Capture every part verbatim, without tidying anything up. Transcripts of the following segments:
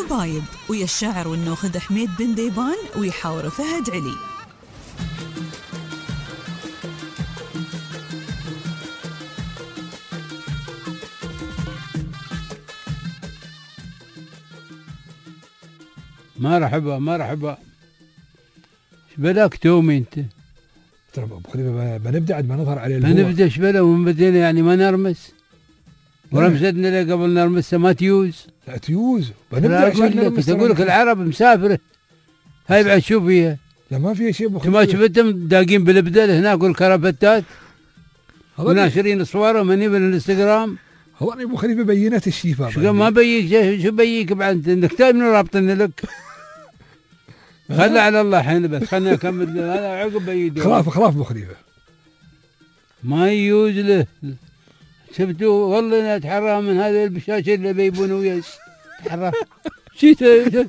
الحبايب ويا الشاعر والناخذ حميد بن ذيبان ويحاور فهد علي. مرحبا مرحبا. ايش بلاك تومي انت؟ ترى ابو خليفه بنبدا عاد ما نظهر عليه بنبدا ايش بلا ومن بدينا يعني ما نرمس ورمزتنا له قبل نرمسها ما تيوز. لا تيوز بنبدا عشان نرمس. اقول لك العرب مسافره هاي بعد شو فيها؟ لا ما فيها شيء ابو خليفه. ما شفتهم داقين بالبدل هناك والكرافتات وناشرين صورهم هني بالانستغرام. هو انا ابو خليفه بينت الشيفه شو ما بيك شو بيك بعد انك تاي من رابطين لك. خلى على الله حين بس خلنا نكمل هذا عقب بيدي. خلاف خلاف ابو خليفه ما يجوز له. شفتوا والله انا اتحرى من هذا البشاشه اللي بيبون وياي اتحرى. شيت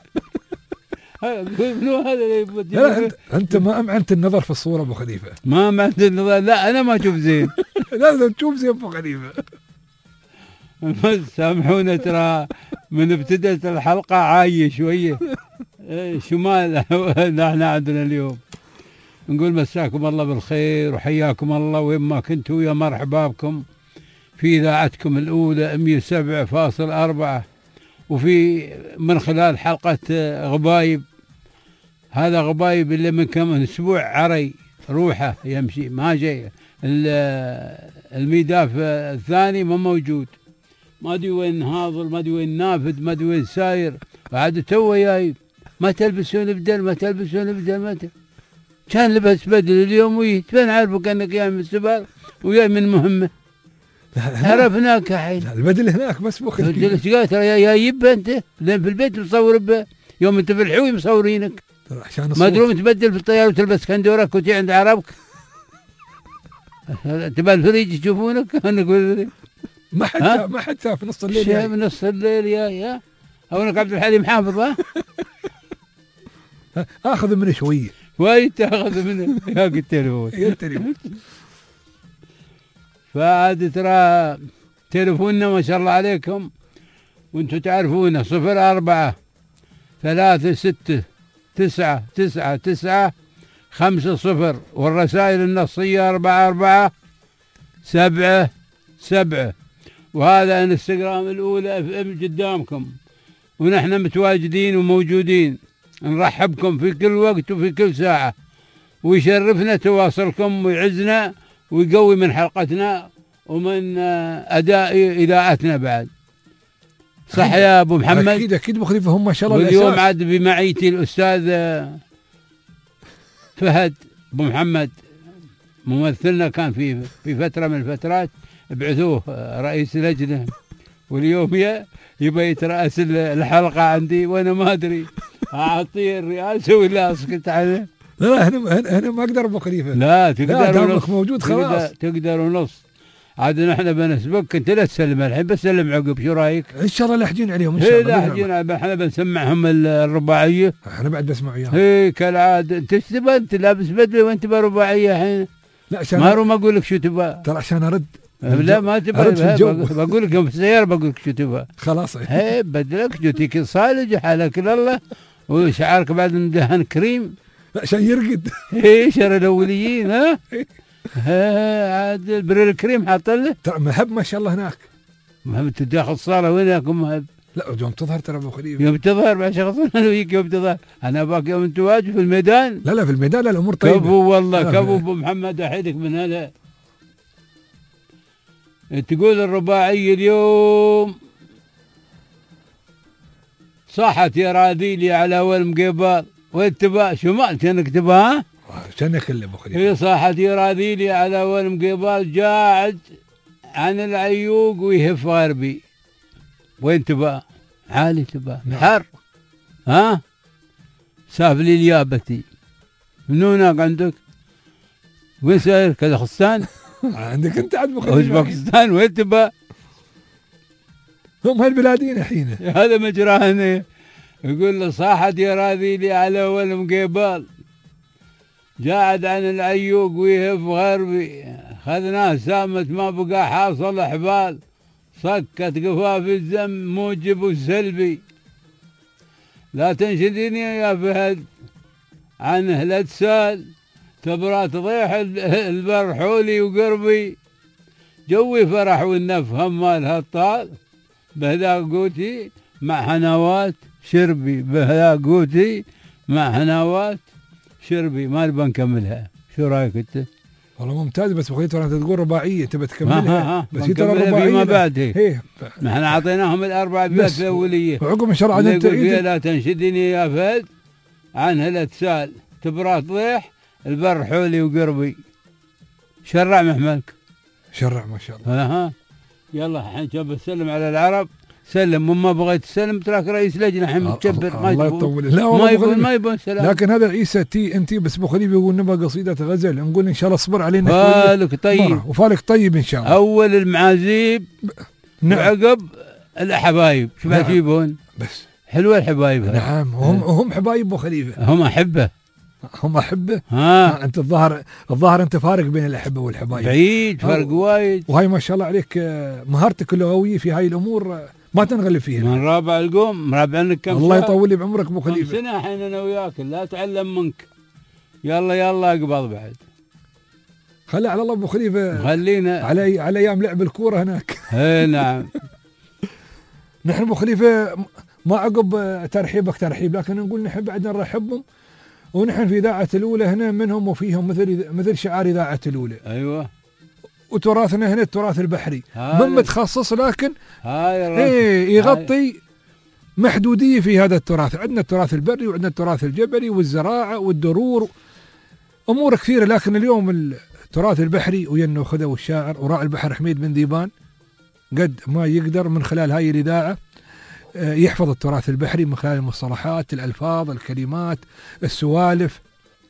منو هذا اللي يبون؟ لا انت انت ما امعنت النظر في الصوره ابو خليفه. ما امعنت النظر. لا انا ما اشوف زين. لازم تشوف زين ابو خليفه. سامحونا ترى من ابتدت الحلقه عايه شويه شمال. نحن عندنا اليوم نقول مساكم الله بالخير وحياكم الله وين ما كنتوا. يا مرحبا بكم في اذاعتكم الاولى مئة وسبعة فاصلة أربعة وفي من خلال حلقه غبايب. هذا غبايب اللي من كم اسبوع عري روحه يمشي ما جاي. الميداف الثاني ما موجود. ما ادري وين هاضر ما ادري وين نافذ ما ادري وين ساير. بعد تو جاي ما تلبسون بدل ما تلبسون بدل ما ت... كان لبس بدل اليوم ويت فين عارفك انك جاي من السباق وجاي من مهمه. عرفناك الحين. البدل هناك بس ابو خليفه. ايش قال ترى يا يبه انت لين في البيت مصور به يوم انت في الحوي مصورينك. ترى عشان ما تروم تبدل في الطياره وتلبس كندورك وتجي عند عربك. تبى الفريج يشوفونك انك ما حد ما حد شاف نص الليل. شاف نص الليل يا يا هونك عبد الحليم حافظ. ها اخذ منه شويه وايد تاخذ منه يا التليفون. يا التليفون. فعاد ترى تليفوننا ما شاء الله عليكم وانتم تعرفونه صفر أربعة ثلاثة ستة تسعة تسعة تسعة خمسة صفر والرسائل النصية أربعة أربعة سبعة سبعة. وهذا انستغرام الأولى اف ام قدامكم ونحن متواجدين وموجودين. نرحبكم في كل وقت وفي كل ساعة ويشرفنا تواصلكم ويعزنا ويقوي من حلقتنا ومن أداء إذاعتنا بعد. صح يا أبو محمد؟ أكيد أكيد أبو خليفة هم ما شاء الله. واليوم عاد بمعيتي الأستاذ فهد أبو محمد ممثلنا كان في في فترة من الفترات بعثوه رئيس لجنة واليوم يبغى يترأس الحلقة عندي وأنا ما أدري أعطيه الرئاسة ولا أسكت عنه. لا أنا أنا ما أقدر أبو خليفة. لا تقدر دامك موجود خلاص. تقدر ونص. عاد نحن بنسبك أنت لا تسلم الحين بسلم عقب شو رأيك؟ إن شاء الله لاحجين عليهم إن شاء الله. لاحجين احنا بنسمعهم الرباعية. احنا بعد بسمع وياهم. إيه كالعادة. أنت ايش تبغى أنت لابس بدلة وأنت تبغى رباعية الحين؟ لا عشان ما ما أقول لك شو تبغى. ترى عشان أرد. لا ما تبغى. بقول لك في السيارة بقول لك شو تبغى. خلاص. إيه بدلك جوتيك صالج حالك لله وشعرك بعد مدهن كريم. عشان يرقد. ايه شر الاوليين. ها ها عاد البريل الكريم حاط له. ترى مهب ما شاء الله هناك. مهب تدخل الصاله وين ياكم مهب؟ لا يوم تظهر ترى ابو خليفه. يوم تظهر مع شخص انا وياك يوم تظهر. انا باك يوم انت واجب في الميدان. لا لا في الميدان لا الامور طيبه. كفو والله كفو ابو محمد احدك من هذا. تقول الرباعيه اليوم صاحت يا راذيلي على اول مقبال وين تبى شو ما كانك تبى ها؟ عشان اكلم ابو خليفه. هي صاحت يا راذيلي على اول مقبال قاعد عن العيوق ويهف غربي. وين تبى؟ عالي تبى حر. ها؟ ساف لي اليابتي. من هناك عندك؟ وين ساير كازاخستان؟ عندك انت عاد ابو خليفه. اوزبكستان وين تبى؟ هم هالبلادين الحين. هذا مجراهن. يقول له صاحت يا راذيلي على اول مقبال قاعد عن العيوق ويهف غربي. خذناه سامت ما بقى حاصل احبال. صكت قفاف الزم موجب وسلبي. لا تنشدني يا فهد عنه لا تسال، تبرى تضيح البر حولي وقربي، جوي فرح والنف هم مالها الطال، بهذا قوتي مع حنوات شربي، بهذا قوتي مع حنوات شربي. ما نبغى نكملها، شو رايك انت؟ والله ممتاز، بس بخيت ترى انت تقول رباعيه تبى تكملها، بس هي ترى رباعيه فيما بعد. هي ما احنا اعطيناهم الاربع ابيات الاوليه، وعقب ان شاء الله عاد تعيد. لا تنشدني يا فهد عنها لا تسال، تبرى تضيح البر حولي وقربي. شرع محملك، شرع ما شاء الله. ها يلا الحين جاب السلم على العرب، سلم. وما بغيت تسلم تراك رئيس لجنه الحين متكبر، ما يطول. لا ما يبون ما يبون سلام. لكن هذا عيسى تي انتي بس ابو خليفه يقول نبغى قصيده غزل، نقول ان شاء الله اصبر علينا فالك طيب وفالك طيب ان شاء الله. اول المعازيب نعم، وعقب الحبايب شو بتجيبون؟ بس حلوه الحبايب. نعم هم هم حبايب ابو خليفه، هم احبه، هم احبه. ها انت الظاهر الظاهر انت فارق بين الاحبه والحبايب، بعيد فرق وايد. وهاي ما شاء الله عليك مهارتك اللغويه في هاي الامور ما تنغلب فيها. من رابع القوم مرابعنك كم الله يطول لي بعمرك ابو خليفه. سنه الحين انا وياك لا اتعلم منك. يلا يلا اقبض بعد، خلي على الله ابو خليفه، خلينا على على ايام لعب الكوره هناك. اي نعم. نحن ابو خليفه ما عقب ترحيبك ترحيب، لكن نقول نحن بعد نرحبهم، ونحن في اذاعه الاولى هنا منهم وفيهم، مثل مثل شعار اذاعه الاولى. ايوه. وتراثنا هنا التراث البحري، من متخصص لكن هاي ايه يغطي هاي محدوديه في هذا التراث. عندنا التراث البري وعندنا التراث الجبلي والزراعه والدرور، امور كثيره. لكن اليوم التراث البحري وينه خذا والشاعر وراعي البحر حميد بن ذيبان قد ما يقدر من خلال هاي الاذاعه يحفظ التراث البحري من خلال المصطلحات، الالفاظ، الكلمات، السوالف،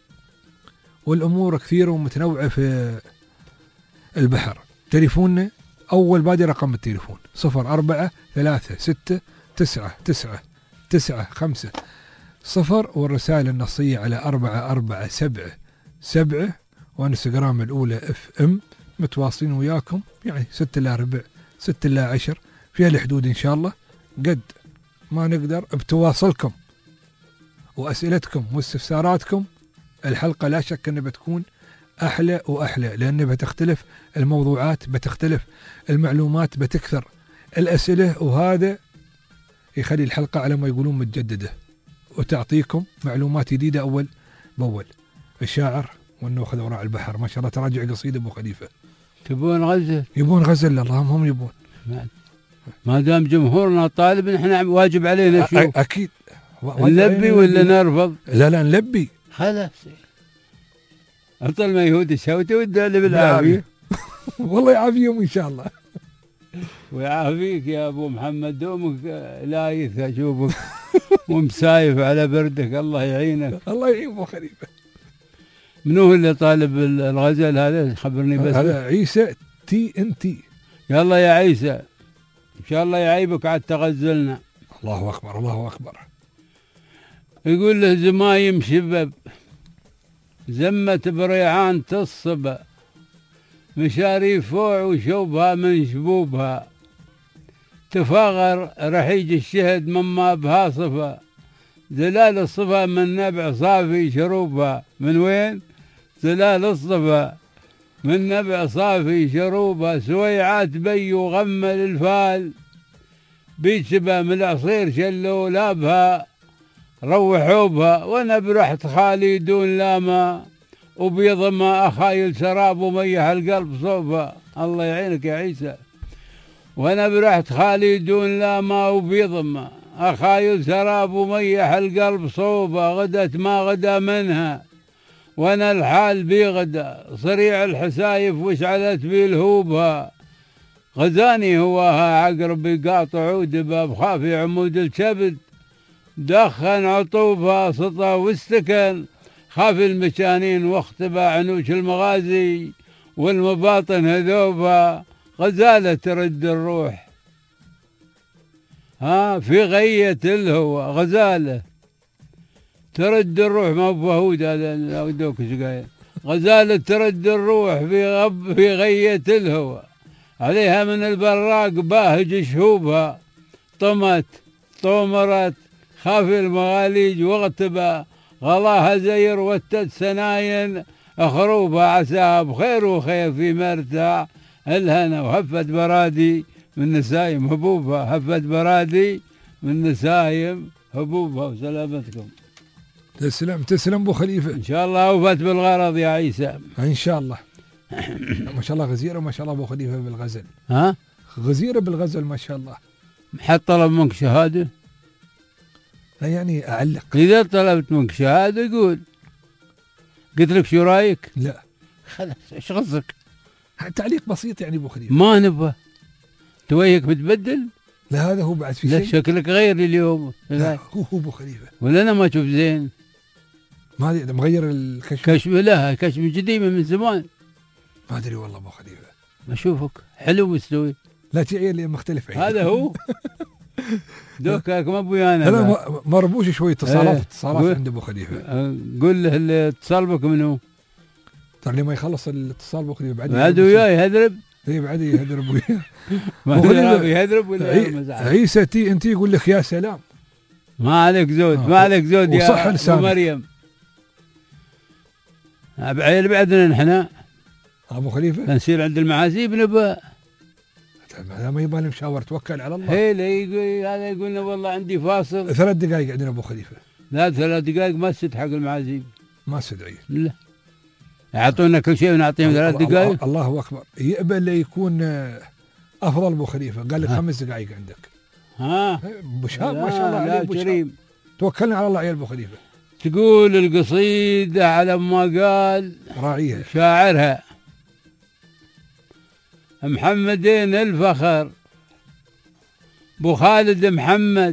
والامور كثيره ومتنوعه في البحر. تليفوننا أول بادي رقم التليفون صفر أربعة ثلاثة ستة تسعة تسعة تسعة خمسة صفر، والرسائل النصية على أربعة أربعة سبعة سبعة، وانستغرام الأولى اف ام. متواصلين وياكم يعني ستة إلى ربع ستة إلى عشر في هالحدود إن شاء الله، قد ما نقدر بتواصلكم وأسئلتكم واستفساراتكم. الحلقة لا شك أنها بتكون أحلى وأحلى، لأن بتختلف الموضوعات، بتختلف المعلومات، بتكثر الأسئلة، وهذا يخلي الحلقة على ما يقولون متجددة وتعطيكم معلومات جديدة أول بأول. الشاعر وأنه أخذ وراء البحر ما شاء الله تراجع قصيدة أبو خليفة. تبون غزل؟ يبون غزل، اللهم هم يبون. ما دام جمهورنا طالب نحن واجب علينا شو؟ أكيد نلبي ولا نرفض؟ لا لا نلبي خلاص. أطل ما يهود الشوتي والدالي بالعافية. والله يعافيهم إن شاء الله. ويعافيك يا أبو محمد، دومك لايث أشوفك ومسايف على بردك، الله يعينك. الله يعين أبو خليفة. منو اللي طالب الغزل هذا؟ خبرني بس. هذا عيسى تي ان تي. يلا يا عيسى إن شاء الله يعيبك عاد تغزلنا. الله أكبر الله أكبر. يقول له زمايم شباب زمت بريعان تصبا، مشاري فوع وشوبها من شبوبها، تفاغر رحيج الشهد مما بها صفا، زلال الصفا من نبع صافي شروبها. من وين؟ زلال الصفا من نبع صافي شروبها، سويعات بي وغمل الفال، بيتشبه من العصير شلوا لابها، روحوا بها. وانا برحت خالي دون لاما، وبيض ما اخايل سراب وميح القلب صوبها. الله يعينك يا عيسى. وانا برحت خالي دون لاما، وبيض ما اخايل سراب وميح القلب صوبها، غدت ما غدا منها وانا الحال بي غدا، صريع الحسايف وشعلت بي الهوبها، غزاني هواها عقرب يقاطع عودبها، بخافي عمود الكبد دخن عطوبها، سطى واستكن خاف المشانين واختبى عنوش المغازي، والمباطن هذوبها، غزالة ترد الروح ها في غية الهوى، غزالة ترد الروح. ما بفهود هذا أقدوك شقاية. غزالة ترد الروح في غب في غية الهوى، عليها من البراق باهج شهوبها، طمت طمرت خافي المغاليج واغتبى غلاها زير وتد سناين أخروبها عساها بخير وخير في مرتاع الهنا وهفت برادي من نسايم هبوبها هفت برادي من نسايم هبوبها وسلامتكم. تسلم تسلم ابو خليفه. ان شاء الله وفت بالغرض يا عيسى. ان شاء الله. ما شاء الله غزيره ما شاء الله ابو خليفه بالغزل. ها؟ غزيره بالغزل ما شاء الله. حد طلب منك شهاده؟ لا يعني اعلق. اذا طلبت منك شهاده قول. قلت لك شو رايك؟ لا. خلاص ايش قصدك؟ تعليق بسيط يعني ابو خليفه. ما نبغى. تويك بتبدل؟ لا هذا هو بعد في لا شيء. شكلك غير اليوم. لا هو هو ابو خليفه. ولا انا ما اشوف زين. ما ادري مغير الكشف. كشف لا كشف قديمه من زمان. ما ادري والله ابو خليفه. اشوفك حلو مستوي. لا تعير لي مختلف عيد. هذا هو. دوكك ما ابويانا. لا مربوش شوي اتصالات ايه. اتصالات عند ابو خليفه. قول له اللي اتصل بك منو؟ ترى لما يخلص الاتصال ابو خليفه بعد بعد وياي يهذرب. اي بعد يهذرب وياه. ما يهذرب ولا عي... عيسى تي انت يقول لك يا سلام. ما عليك زود. ما عليك زود يا ابو مريم. بعيل بعدنا نحن ابو خليفه نصير عند المعازيب نبى. هذا ما يبغى مشاور توكل على الله. هي يقول هذا يقول لنا والله عندي فاصل ثلاث دقائق عندنا ابو خليفه. لا ثلاث دقائق ما تسد حق المعازيب. ما تستدعي. لا يعطونا كل شيء ونعطيهم ثلاث دقائق. الله اكبر. يقبل اللي يكون افضل ابو خليفه قال لك خمس دقائق عندك. ها بشاب ما شاء الله عليه كريم. توكلنا على الله عيال ابو خليفه. تقول القصيدة على ما قال راعيها شاعرها محمدين الفخر بو خالد محمد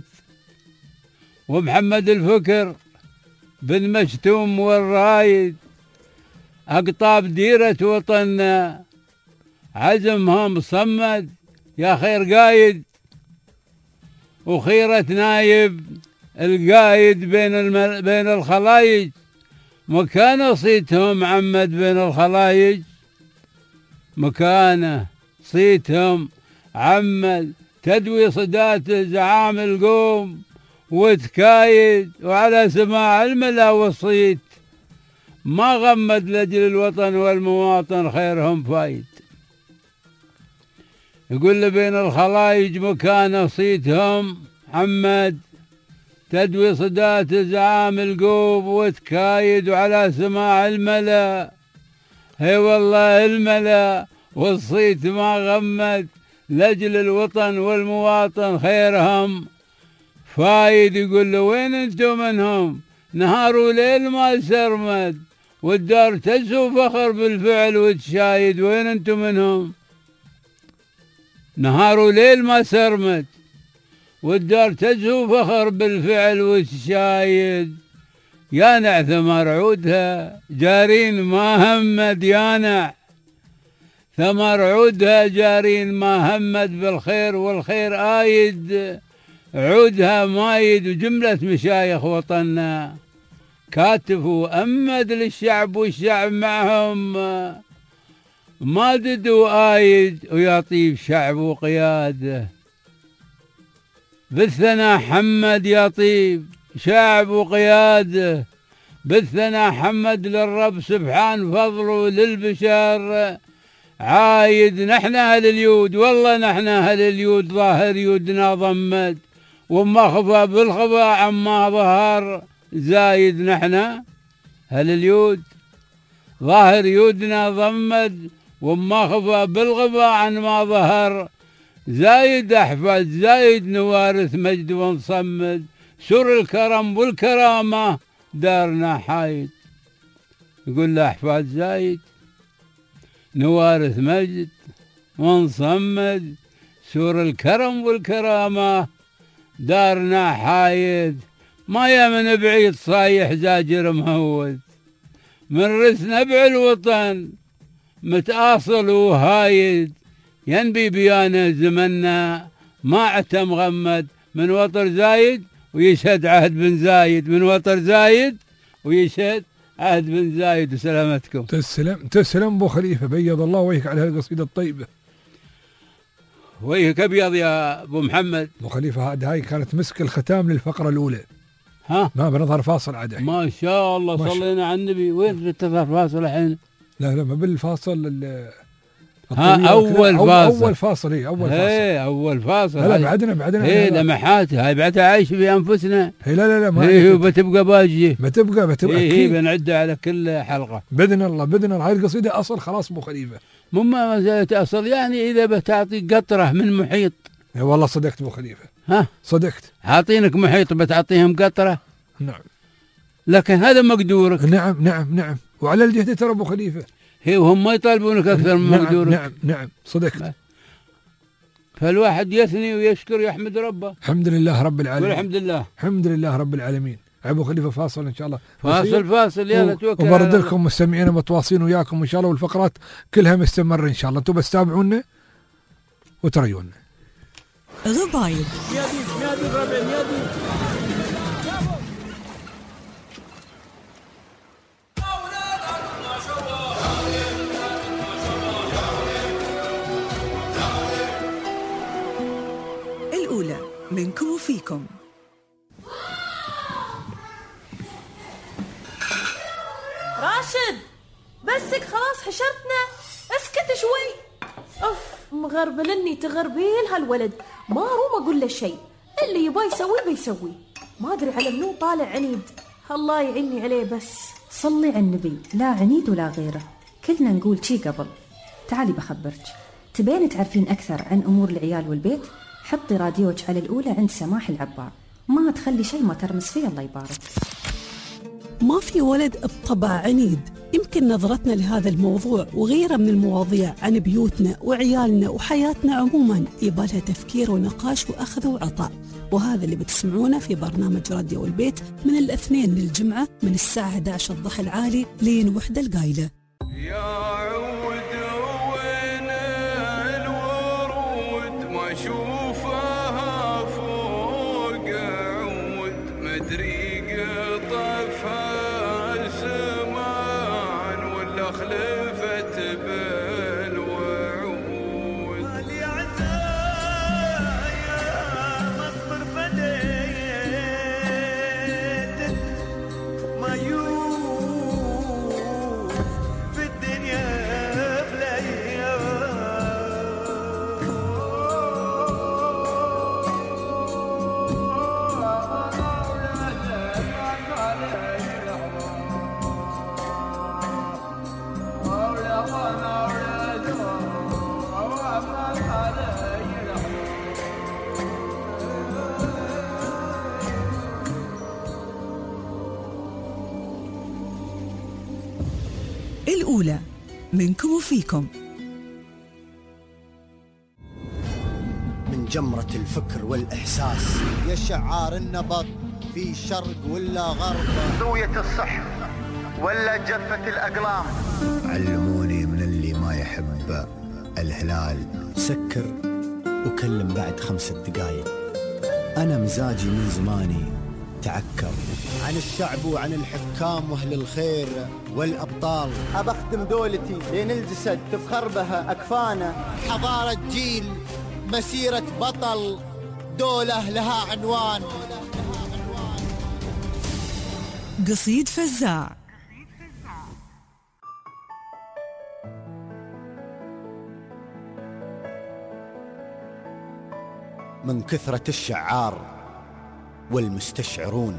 ومحمد الفكر بن مشتوم والرايد أقطاب ديرة وطننا عزمها مصمد يا خير قايد وخيرة نايب القايد بين المل... بين الخلايج مكان صيتهم عمد بين الخلايج مكانه صيتهم عمد تدوي صدات زعام القوم وتكايد وعلى سماع الملا والصيت ما غمد لأجل الوطن والمواطن خيرهم فايد. يقول له بين الخلايج مكان صيتهم عمد تدوي صدات زعام القوم وتكايد وعلى سماع الملا هي والله الملا والصيت ما غمد لأجل الوطن والمواطن خيرهم فايد. يقول له وين انتم منهم نهار وليل ما سرمد والدار تسو فخر بالفعل وتشايد وين انتم منهم نهار وليل ما سرمد والدار تزهو فخر بالفعل وتشايد يانع ثمر عودها جارين ما همد يانع ثمر عودها جارين ما همد بالخير والخير آيد عودها مايد وجملة مشايخ وطننا كاتفوا أمد للشعب والشعب معهم ما ددوا آيد ويطيب شعب وقياده بالثنا حمد يطيب شعب وقياده بالثنا حمد للرب سبحان فضله للبشر عايد نحن أهل اليود والله نحن أهل اليود ظاهر يودنا ضمد وما خفى بالخفى عما ظهر زايد نحن أهل اليود ظاهر يودنا ضمد وما خفى بالغفى عن ما ظهر زايد أحفاد زايد نوارث مجد ونصمد سر الكرم والكرامة دارنا حايد. يقول له أحفاد زايد نوارث مجد ونصمد سور الكرم والكرامة دارنا حايد ما يمن بعيد صايح زاجر مهود من رث نبع الوطن متآصل وهايد ينبي بيانه زمنا ما عتم غمد من وطر زايد ويشهد عهد بن زايد من وطر زايد ويشهد عهد بن زايد وسلامتكم. تسلم تسلم ابو خليفه بيض الله وجهك على هالقصيده الطيبه. وجهك ابيض يا ابو محمد. ابو خليفه هذه هاي كانت مسك الختام للفقره الاولى. ها ما بنظهر فاصل عاد الحين. ما شاء الله ما شاء- صلينا على النبي. وين تظهر فاصل الحين؟ لا لا ما بالفاصل ال- ها الطويل أول كذا. أو- فاصل. اول فاصل اي اول فاصل. ايه اول فاصل. لا لا هاي- بعدنا بعدنا ايه لا لمحات هاي بعدها عايش في انفسنا. هي لا لا لا ما ايه وبتبقى باجيه. بتبقى بتبقى ايه أكيد. بنعدها على كل حلقه. باذن الله باذن الله. هاي القصيده اصل خلاص ابو خليفه. مما ما زالت اصل يعني اذا بتعطي قطره من محيط. إيه والله صدقت ابو خليفه. ها صدقت. عاطينك محيط بتعطيهم قطره. نعم لكن هذا مقدورك. نعم نعم نعم. وعلى الجهد ترى ابو خليفه. هي وهم ما يطالبونك اكثر من نعم مقدورك. نعم نعم صدقت. فالواحد يثني ويشكر ويحمد ربه. الحمد لله رب العالمين. والحمد لله. الحمد لله رب العالمين. ابو خليفه فاصل ان شاء الله. فاصل فاصل يلا توكل. وبرد لكم مستمعين متواصلين وياكم ان شاء الله، والفقرات كلها مستمره ان شاء الله. انتم بس تابعونا وتريونا. غبايب الأولى منكم وفيكم. راشد بسك خلاص حشرتنا، اسكت شوي. اف مغربلني تغربيل هالولد، ما روم اقول له شيء، اللي يبغى يسوي بيسوي، ما ادري على منو طالع عنيد. الله يعيني عليه. بس صلي على النبي، لا عنيد ولا غيره، كلنا نقول شي قبل. تعالي بخبرك، تبين تعرفين أكثر عن أمور العيال والبيت؟ حطي راديوك على الأولى عند سماح العبار، ما تخلي شيء ما ترمس فيه الله يبارك. ما في ولد بطبع عنيد. يمكن نظرتنا لهذا الموضوع وغيره من المواضيع عن بيوتنا وعيالنا وحياتنا عموما يبالها تفكير ونقاش وأخذ وعطاء، وهذا اللي بتسمعونه في برنامج راديو البيت من الاثنين للجمعة من الساعة أحد عشر الضحى العالي لين وحدة القايلة. يا عود وين الورود ما اشوفها فوق عود، مدري قطفها الزمان ولا خلفت بالوعود. مالي عزايا مصبر فديت ما يوم في الدنيا بلايا. الأولى منكم وفيكم. من جمرة الفكر والإحساس يا شعار النبض في شرق ولا غرب، زوية الصح ولا جفة الأقلام. علموني من اللي ما يحب الهلال سكر وكلم بعد خمسة دقايق. أنا مزاجي من زماني تعكر عن الشعب وعن الحكام واهل الخير والأبطال. أبخدم دولتي لين الجسد تفخر بها أكفانا. حضارة جيل مسيرة بطل، دولة لها عنوان. قصيد فزاع. من كثرة الشعار والمستشعرون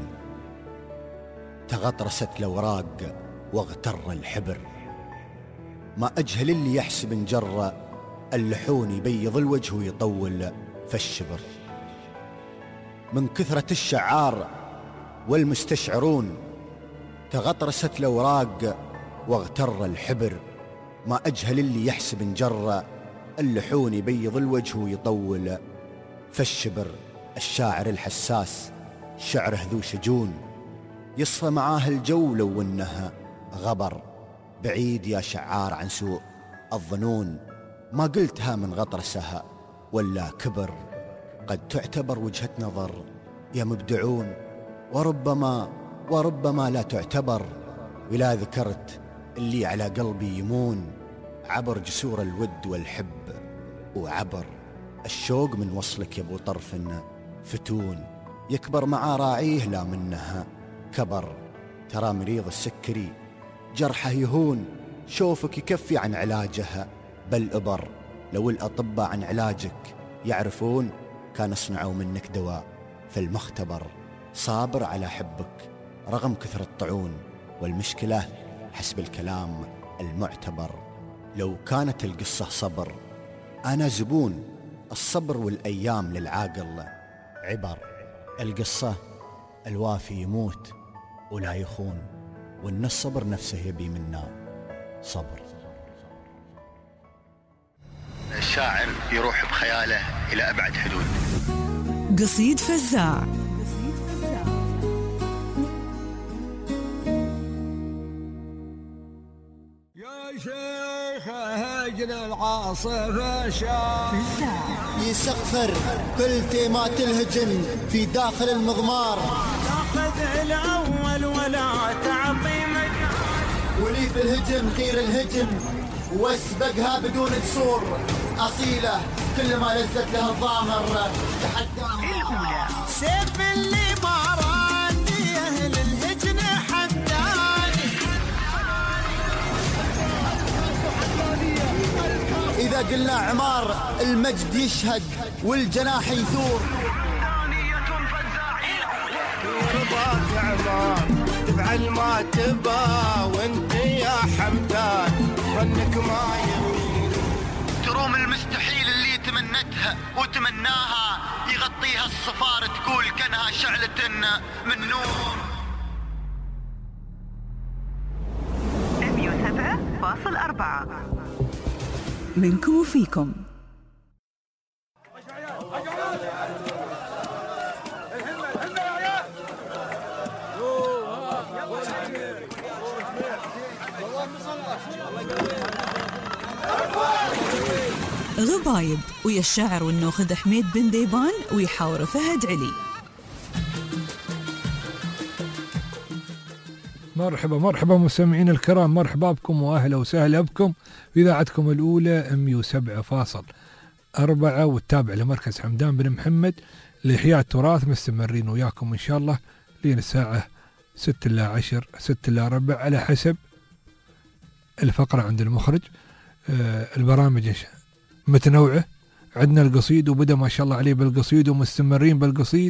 تغطرست الأوراق واغتر الحبر، ما أجهل اللي يحسب انجر اللحون يبيض الوجه ويطول فالشبر. من كثرة الشعار والمستشعرون تغطرست الأوراق واغتر الحبر، ما أجهل اللي يحسب انجر اللحون يبيض الوجه ويطول فالشبر. الشاعر الحساس شعره ذو شجون، يصفى معاه الجو لو انها غبر. بعيد يا شعار عن سوء الظنون، ما قلتها من غطرسها ولا كبر. قد تعتبر وجهة نظر يا مبدعون، وربما وربما لا تعتبر. ولا ذكرت اللي على قلبي يمون، عبر جسور الود والحب وعبر الشوق من وصلك يا ابو طرف فتون. يكبر مع راعيه لا منها كبر. ترى مريض السكري جرحه يهون، شوفك يكفي عن علاجها بل أبر. لو الأطباء عن علاجك يعرفون كان صنعوا منك دواء في المختبر. صابر على حبك رغم كثر الطعون، والمشكلة حسب الكلام المعتبر. لو كانت القصة صبر أنا زبون، الصبر والأيام للعاقل عبر. القصة الوافي يموت ولا يخون، وإن الصبر نفسه يبي منا صبر. الشاعر يروح بخياله إلى أبعد حدود. قصيد فزاع. يا شيخ هجن العاصفة شاف يسخفر كل تيمات الهجن في داخل المضمار. تاخذ الأول ولا تعطي مجال، ولي في الهجم خير الهجم واسبقها بدون قصور. أصيلة كل ما لزت لها الضامر تحداها. سيف اللي ما راني أهل الهجن حداني. إذا قلنا عمار المجد يشهد والجناح يثور. رضاك عمار تفعل ما تبا، وانت يا حمدان ظنك ما يغير. تروم المستحيل اللي تمنتها وتمناها، يغطيها الصفار تقول كانها شعلة من نور. مية وسبعة فاصلة أربعة منكم وفيكم. غبايب ويا الشاعر والنوخذ حميد بن ديبان ويحاور فهد علي. مرحبا مرحبا مستمعين الكرام، مرحبا بكم واهلا وسهلا بكم في اذاعتكم الاولى مية وسبعة فاصلة أربعة والتابع لمركز حمدان بن محمد لإحياء التراث. مستمرين وياكم ان شاء الله لين الساعه ستة إلى عشر ستة إلى ربع على حسب الفقره عند المخرج. آه البرامج متنوعه، عندنا القصيد وبدأ ما شاء الله عليه بالقصيد ومستمرين بالقصيد،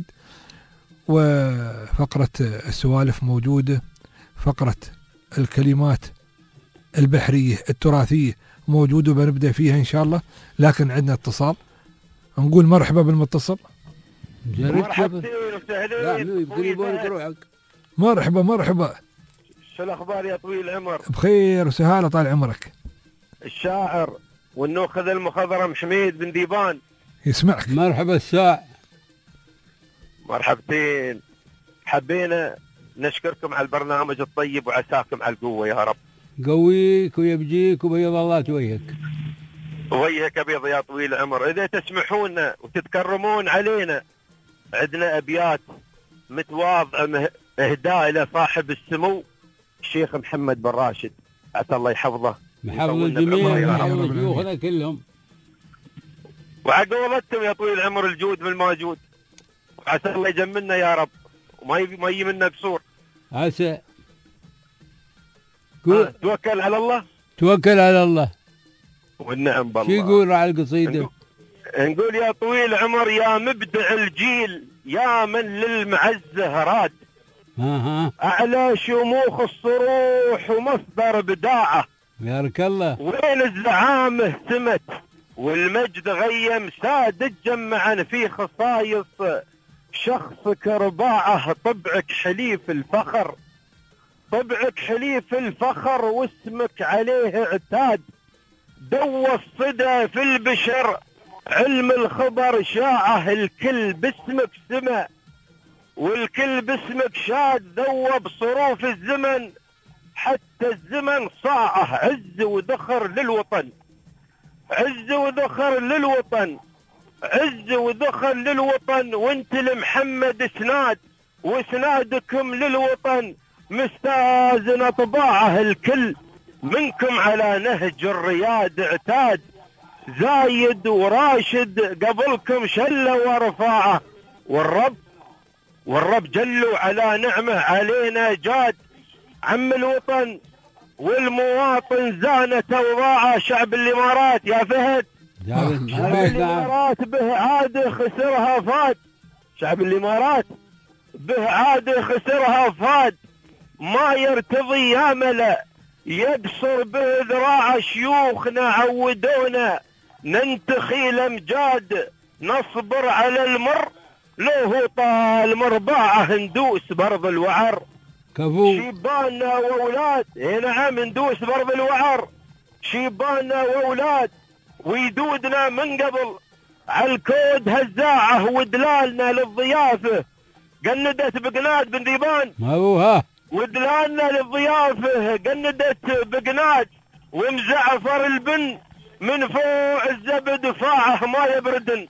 وفقره السوالف موجوده، فقرة الكلمات البحرية التراثية موجودة وبنبدأ فيها إن شاء الله. لكن عندنا اتصال، نقول مرحبا بالمتصل. مرحبا مرحبا مرحبا. شو الأخبار يا طويل العمر؟ بخير وسهالة طال عمرك. الشاعر والنوخذ المخضرم حميد بن ديبان يسمعك. مرحبا الساع. مرحبتين. حبينا نشكركم على البرنامج الطيب وعساكم على القوة يا رب. قويك ويبجيك وبيض الله وجهك. وجهك ابيض يا طويل العمر. اذا تسمحون وتتكرمون علينا، عندنا ابيات متواضعة اهداء الى صاحب السمو الشيخ محمد بن راشد، عسى الله يحفظه. محفظ الجميع ويحفظ شيوخنا كلهم. وعقولتهم يا طويل العمر الجود بالموجود، وعسى الله يجملنا يا رب وما ما يجي منا بصور. عسى. آه. توكل على الله. توكل على الله. والنعم بالله. شو يقول على القصيدة؟ نقول, نقول يا طويل العمر يا مبدع الجيل، يا من للمعزة راد. ها ها. أعلى شموخ الصروح ومصدر بداعة. بارك الله. وين الزعامة سمت والمجد غيم ساد جمعا في خصايص شخصك رباعه. طبعك حليف الفخر، طبعك حليف الفخر واسمك عليه اعتاد. دوى الصدى في البشر علم الخبر شاعه، الكل باسمك سمع والكل باسمك شاد. ذوى بصروف الزمن حتى الزمن صاعه. عز وذخر للوطن، عز وذخر للوطن، عز وذخر للوطن. وانت لمحمد سناد وسنادكم للوطن. مستازن اطباعه الكل منكم على نهج الرياد اعتاد. زايد وراشد قبلكم شله ورفاعه، والرب والرب جلوا على نعمه علينا جاد. عم الوطن والمواطن زانت اوضاعه شعب الامارات يا فهد. شعب الامارات به عاده خسرها فاد. شعب الامارات به عاده خسرها فاد. ما يرتضي يا ملا يقصر به ذراع شيوخنا عودونا ننتخي الامجاد نصبر على المر لو هو طال مرباعه ندوس برض الوعر. كفو شيباننا واولاد اي نعم ندوس برض الوعر. شيباننا واولاد ويدودنا من قبل عالكود هزاعه ودلالنا للضيافه قندت بقناد بن ذيبان. ما هو ها ودلالنا للضيافه قندت بقناد ومزعفر البن من فوق الزبد فاعه ما يبردن.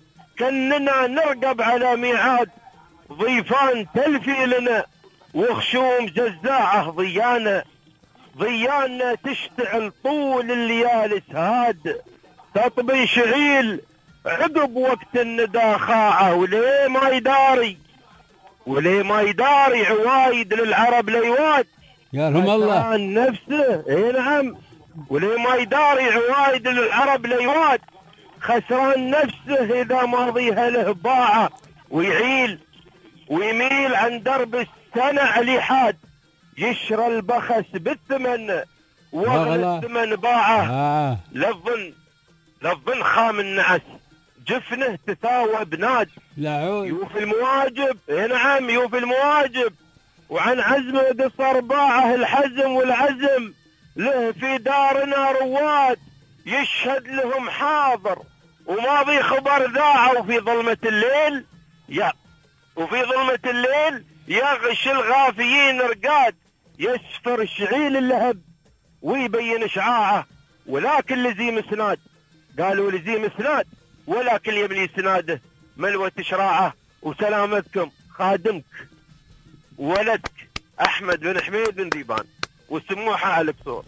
كننا نرقب على ميعاد ضيفان تلفي لنا وخشوم جزاعه ضيانا. ضيانا تشتعل طول الليالي سهاد تطبي شعيل عقب وقت الندى خاعه وليه ما يداري وليه ما يداري عوايد للعرب ليواد. يا رحم الله نفسه اي نعم وليه ما يداري عوايد للعرب ليواد. خسران نفسه اذا ماضيها له باعه ويعيل ويميل عن درب السنع لحاد. يشرى البخس بالثمن واغلى الثمن باعه. آه. للظن للظن خام النعس جفنه تساوى بناد. يوفي المواجب اي نعم يوفي المواجب وعن عزمه قصر باعه الحزم والعزم له في دارنا رواد. يشهد لهم حاضر وماضي خبر ذاعه وفي ظلمة الليل يا وفي ظلمة الليل يغش الغافيين رقاد. يسفر شعيل اللهب ويبين شعاعه ولكن لزيم سناد. قالوا لزيم سناد ولكن يبني سناده ملوة شراعه. وسلامتكم خادمك ولدك احمد بن حميد بن ذيبان والسموحه على القصور.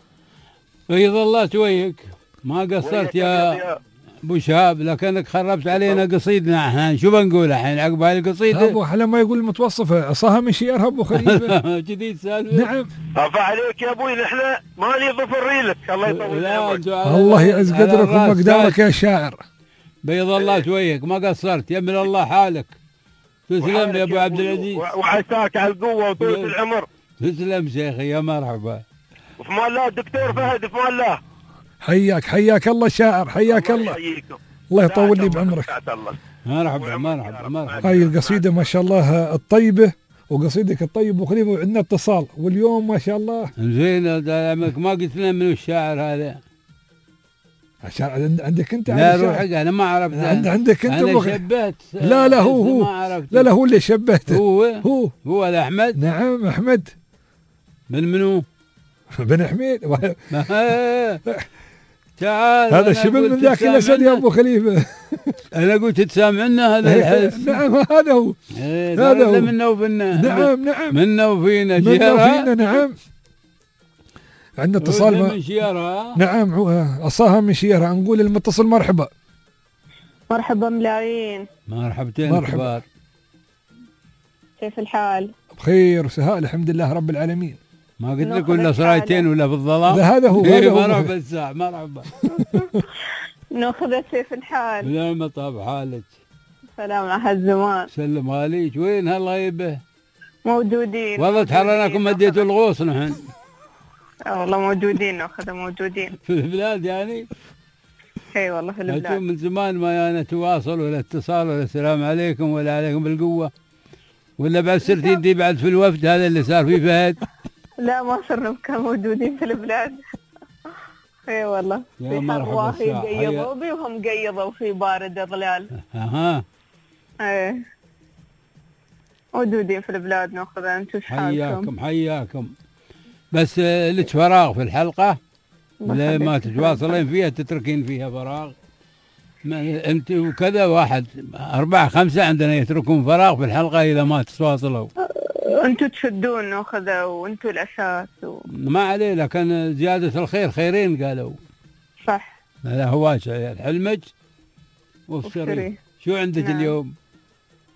بيض الله تويك ما قصرت يا ابو شهاب لكنك خربت علينا قصيدنا. احنا شو بنقول الحين عقب هاي القصيده؟ ابو على ما يقول المتوصف عصاها من شيرها ابو خليفه. جديد سالفه. نعم عفا عليك يا ابوي نحن ما لي ظفر ريلك الله يطول عمرك. الله يعز قدرك ومقدارك يا شاعر. بيض الله تويك ما قصرت يمن الله حالك. تسلم يا ابو عبد العزيز وعساك على القوه وطول العمر. تسلم شيخي يا مرحبا. وفي مال الله دكتور فهد في مال الله. حياك حياك الله شاعر حياك الله. يحييكم. الله يطول لي بعمرك. مرحبا مرحبا مرحبا. هاي القصيده ما شاء الله الطيبه وقصيدك الطيب وخليفه وعندنا اتصال واليوم ما شاء الله. زين ما قلت لنا من الشاعر هذا. الشاعر عندك انت؟ لا روحك انا ما عرفت. عند عندك انت انا شبهت. لا لا هو هو لا لا هو اللي شبهته. هو هو هو احمد. نعم احمد. من منو؟ بن حميد. تعال هذا شبل من ذاك الاسد يا ابو خليفه. انا قلت تسامعنا هذا الحس. نعم هذا هو هذا هو منا وفينا. نعم نعم منا وفينا منا وفينا. نعم عندنا اتصال من شيرها. نعم عصاها من شيرها. نقول المتصل مرحبا. مرحبا ملايين. مرحبتين مرحبا. كيف الحال؟ بخير وسهاء الحمد لله رب العالمين. ما قلت لك ولا سرايتين ولا في الظلام؟ هذا هو هذا هو. مرحبا الساعة مرحبا. ناخذ كيف الحال؟ لا ما طاب حالك. سلام على هالزمان. سلم عليك. وين هالغيبة؟ موجودين. والله تحرناكم مديتوا الغوص نحن. والله موجودين ناخذ موجودين. في البلاد يعني؟ اي والله في البلاد. من زمان ما يعني تواصل ولا اتصال ولا السلام عليكم ولا عليكم بالقوة. ولا بعد صرتي انت بعد في الوفد هذا اللي صار فيه فهد؟ لا ما صرنا بكم موجودين في البلاد. اي والله في حر واخي قيضوا بي وهم قيضوا في بارد ظلال. اها ايه موجودين في البلاد ناخذ. انتم ايش حالكم؟ حياكم حياكم. بس لك فراغ في الحلقة لا ما تتواصلين فيها تتركين فيها فراغ. انت وكذا واحد أربعة خمسة عندنا يتركون فراغ في الحلقة إذا ما تتواصلوا. انتوا تشدون ناخذه وانتوا الأساس و... ما عليه لكن زيادة الخير خيرين قالوا. صح. لا هو الحلمج وفسري. شو عندك نعم. اليوم؟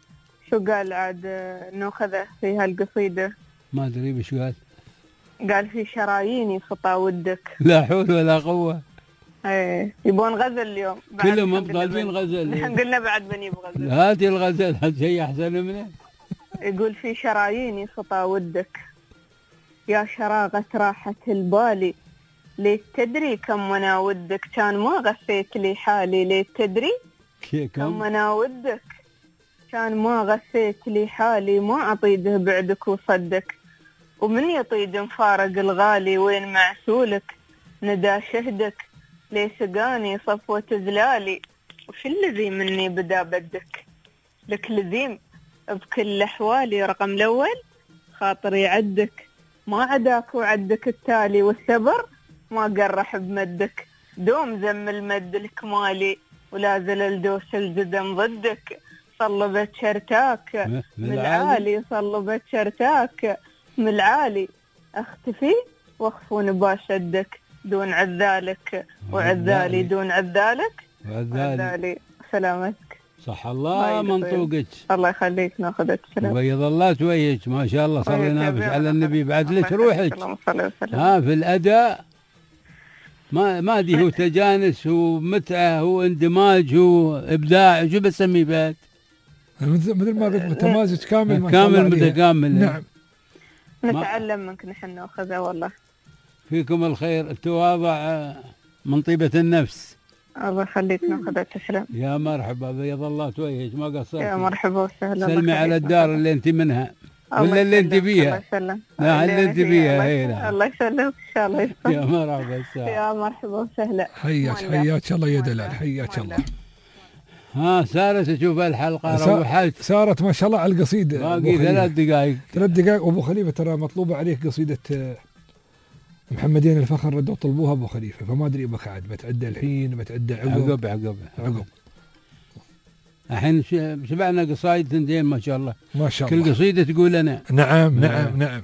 شو قال عاد ناخذه في هالقصيدة؟ ما أدري بش قال. قال في شراييني خطا ودك. لا حول ولا قوة. ايه يبون غزل اليوم. كلهم مطالبين غزل. نحن قلنا بعد بنجيب غزل. هاتي الغزل، هذا شيء أحسن منه. يقول في شراييني خطا ودك يا شراغة راحة البالي، ليت تدري كم أنا ودك كان ما غثيت لي حالي، ليت تدري كم أنا ودك كان ما غثيت لي حالي، ما أطيده بعدك وصدك ومن يطيد مفارق الغالي، وين معسولك ندى شهدك لي سقاني صفوة زلالي، وش الذي مني بدا بدك لك لذيم بكل أحوالي، رقم الأول خاطري عدك ما عداك وعدك التالي، والثبر ما قرح بمدك دوم زم المد الكمالي، ولا زل الدوس الجدم ضدك صلبت شرتاك من العالي، صلبت شرتاك من العالي، اختفي واخفون باشدك دون عذالك وعذالي دون عذالك وعذالي. سلامتك. صح الله منطوقك. الله يخليك ناخذك. سلام. بيض الله توجهك ما شاء الله. صلي نابش على النبي بعد لك روحك. ها في الأداء ما ما دي هو تجانس ومتعة واندماج وإبداع، شو بسميه بعد؟ مثل ما قلت متمازج كامل ما شاء الله. كامل متكامل. نعم. نتعلم منك نحن ناخذها والله. فيكم الخير، التواضع من طيبة النفس. الله يخليك ناخذها. تسلم. يا مرحبا بيض الله توجهك ما قصرت. يا مرحبا وسهلا. سلمي على الدار اللي انت منها ولا اللي انت فيها. الله لا اللي انت فيها هي. الله يسلمك ان شاء الله. يا مرحبا يا مرحبا وسهلا. حياك حياك الله يا دلال، حياك الله. ها سارت تشوف الحلقة روحت. سارت ما شاء الله على القصيدة. باقي ثلاث دقائق. ثلاث دقائق وابو خليفة ترى مطلوبة عليك قصيدة محمدين الفخر، ردوا طلبوها ابو خليفة، فما ادري بك عاد بتعدى الحين بتعدى عقب عقب عقب عقب. الحين سمعنا قصايد ثنتين ما شاء الله. ما شاء الله. كل قصيدة تقول أنا. نعم نعم نعم.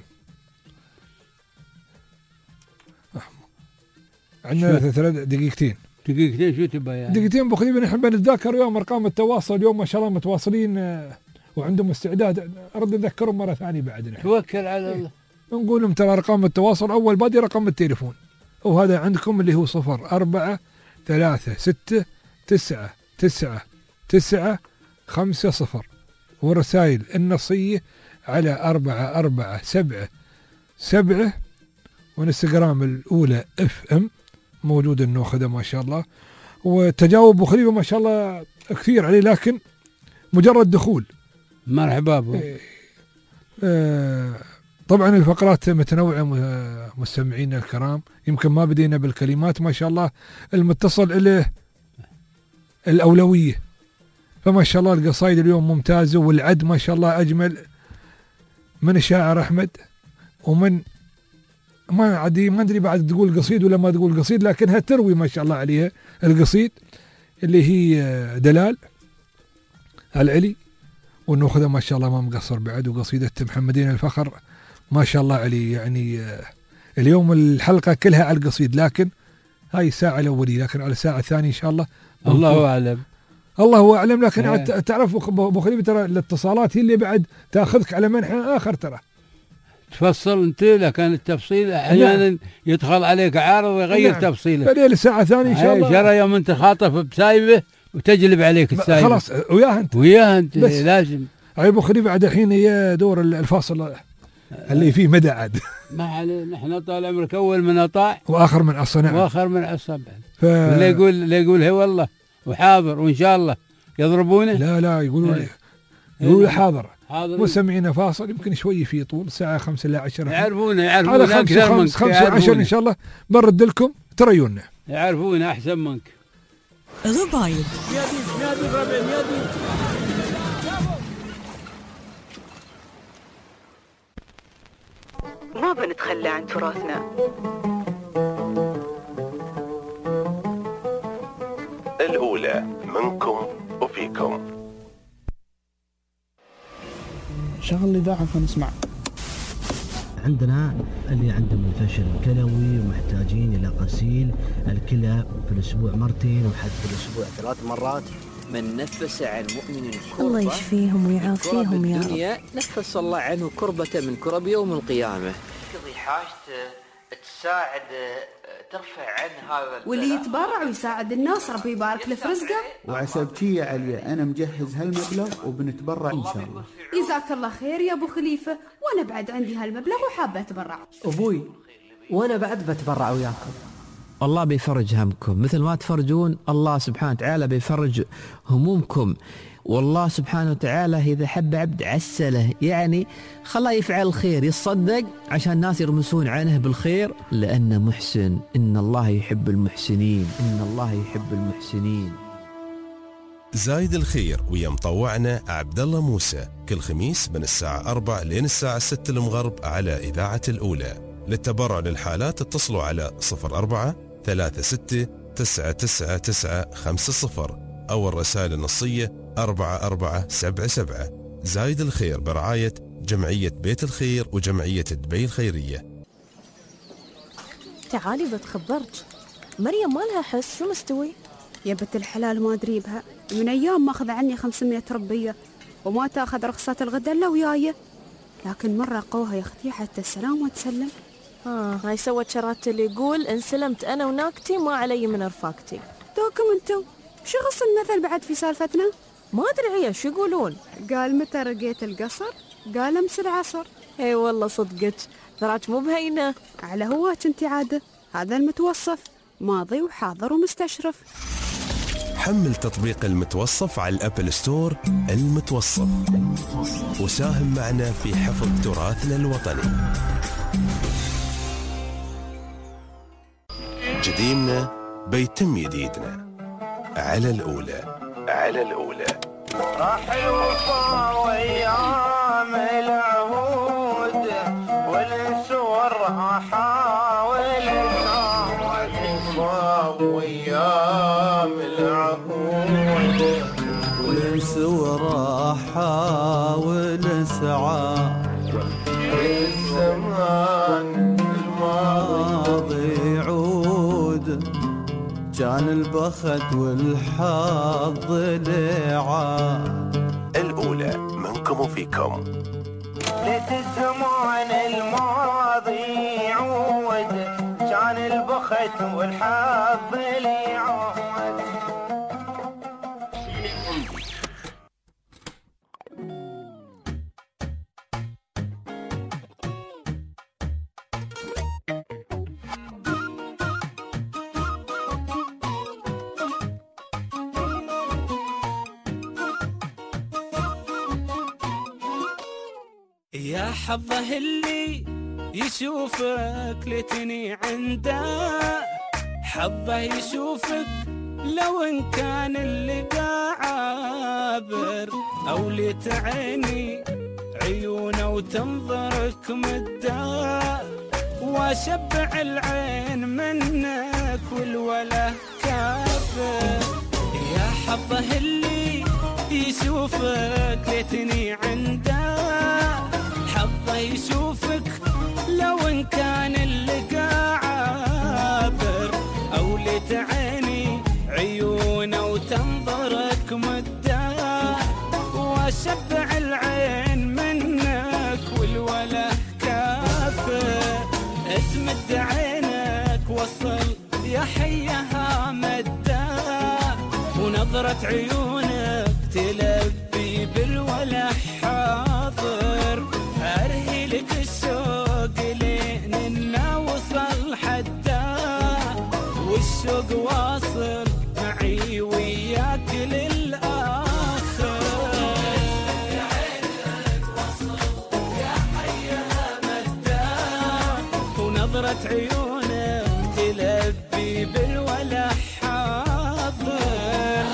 عندنا ثلاث دقيقتين. دقيقتين شو تبغى يعني؟ دقيقتين ابو خليفة نحن بنتذاكر اليوم ارقام التواصل اليوم ما شاء الله متواصلين وعندهم استعداد، ارد نذكرهم مرة ثانية بعد نحن. توكل على الله. نقول لهم ترى ارقام التواصل اول بادي رقم التليفون، وهذا عندكم اللي هو صفر أربعة ثلاثة ستة تسعة تسعة تسعة خمسة صفر، والرسائل النصية على أربعة أربعة سبعة سبعة، والانستغرام الأولى اف ام موجود النوخذة ما شاء الله. وتجاوب أبو خليفة ما شاء الله كثير عليه، لكن مجرد دخول. مرحبا أبو. آه طبعا الفقرات متنوعة مستمعينا الكرام، يمكن ما بدينا بالكلمات ما شاء الله المتصل إليه الأولوية، فما شاء الله القصايد اليوم ممتازة، والعد ما شاء الله أجمل من الشاعر أحمد، ومن ما عادي ما أدري بعد تقول قصيد ولا ما تقول قصيد، لكنها تروي ما شاء الله عليها القصيد اللي هي دلال العلي، والنوخذة ما شاء الله ما مقصر بعد، وقصيدة محمدين الفخر ما شاء الله عليه. يعني اليوم الحلقة كلها على القصيد، لكن هاي الساعة الأولية، لكن على الساعة الثانية إن شاء الله الله أعلم. الله أعلم. لكن هي. تعرف أبو خليفة ترى الاتصالات هي اللي بعد تأخذك على منحى آخر، ترى تفصل أنت، لكن التفصيل أحيانا نعم. يدخل عليك عارض ويغير نعم. تفصيله. بعدين الساعة الثانية إن شاء الله. شرى يوم أنت خاطف بسايبه وتجلب عليك السايبه. خلاص وياه أنت. وياه أنت لازم. أبو خليفة بعد الحين هي دور الفاصل اللي فيه مدى عاد. ما عليه، نحن طال عمرك أول من أطاع وآخر من الصناعة وآخر من الصبع. ف... اللي يقول اللي يقول هي والله وحاضر وإن شاء الله يضربونه. لا لا يقولوا لي يقولوا حاضر. مستمعينا فاصل يمكن شوي في طول الساعة خمسة إلى عشرة. يعرفونه يعرفونه على خمسة خمسة خمسة عشر إن شاء الله برد لكم تريونا. يعرفونه أحسن منك. ربايب. ما بنتخلى عن تراثنا. الأولى منكم وفيكم. شغل الإذاعة فنسمع. عندنا اللي عندهم الفشل الكلوي ومحتاجين إلى غسيل الكلى في الأسبوع مرتين وحتى في الأسبوع ثلاث مرات، من نفس عن مؤمن كربة الله يشفيهم ويعافيهم يا رب. الدنيا نفس الله عنه كربة من كرب يوم القيامة. تقضي حاجته، تساعد، ترفع عن هذا واللي يتبرع ويساعد الناس ربي يبارك له في رزقه. وعسبتي يا عليا أنا مجهز هالمبلغ وبنتبرع إن شاء الله. جزاك الله خير يا أبو خليفة، وأنا بعد عندي هالمبلغ وحابة أتبرع. أبوي وأنا بعد بتبرع وياكم. الله بيفرج همكم مثل ما تفرجون، الله سبحانه وتعالى بيفرج همومكم. والله سبحانه وتعالى إذا حب عبد عسله، يعني خلاه يفعل الخير، يتصدق عشان الناس يرمسون عنه بالخير، لأنه محسن. إن الله يحب المحسنين، إن الله يحب المحسنين. زايد الخير ويا مطوعنا عبد الله موسى كل خميس من الساعة أربع لين الساعة ستة المغرب على إذاعة الأولى. للتبرع للحالات اتصلوا على صفر أربعة ثلاثة ستة تسعة تسعة تسعة خمسة صفر أو الرسائل النصية أربعة أربعة سبعة سبعة. زايد الخير برعاية جمعية بيت الخير وجمعية دبي الخيرية. تعالي بتخبرك، مريم ما لها حس، شو مستوي؟ يا بنت الحلال ما أدري بها، من أيام ما أخذ عني خمسمية ربية وما تأخذ رخصة الغدا إلا وياي، لكن مرة قوها يا أختي حتى السلام وتسلم. آه هاي سوت شرات اللي يقول انسلمت أنا وناكتي ما علي من رفاقتي. دوكم انتو شو غص المثل بعد في سالفتنا؟ ما أدري عيا شو يقولون؟ قال متى رقيت القصر؟ قال امس العصر. اي والله صدقك، ذراك مو بهينة. على هواك انتي عادة، هذا المتوصف ماضي وحاضر ومستشرف. حمل تطبيق المتوصف على الأبل ستور. المتوصف، وساهم معنا في حفظ تراثنا الوطني. جديدنا بيتم جديدنا على الأولى. على الأولى راح الوفا وأيام العهود والسور أحاول الوفا وأيام العهود والسور أحاول سعى الزمان الماضي عود كان البخت والحظ لعاد. الأولى منكم وفيكم. ليت الزمان الماضي عود كان البخت والحظ لعاد. يا حظه اللي يشوفك لتني عنده، حظه يشوفك لو ان كان اللقاء عابر، او لتعيني عيونه وتنظرك مده، واشبع العين منك والوله كافر. يا حظه اللي يشوفك لتني عنده، حظه يشوفك لو ان كان اللقاء عابر، او لتعيني عيونه وتنظرك مده، واشبع العين منك والوله كافر. تمد عينك وصل يا حيها مده، ونظرة عيونك تلبي بالوله حاضر. أرهلك الشوق لين إنه وصل حده، والشوق واصل معي وياك للآخر. عينك وصل يا حيها مده، ونظرة عيونك تلبي بالوله حاضر.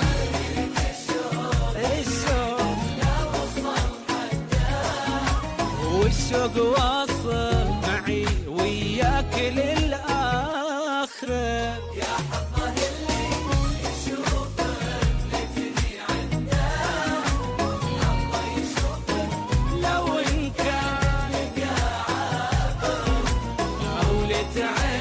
والشوق واصل معي وياك للآخر. يا حظه اللي يشوفك لتني عنده، حظه يشوفك لو ان كان قاعد، او لتعيش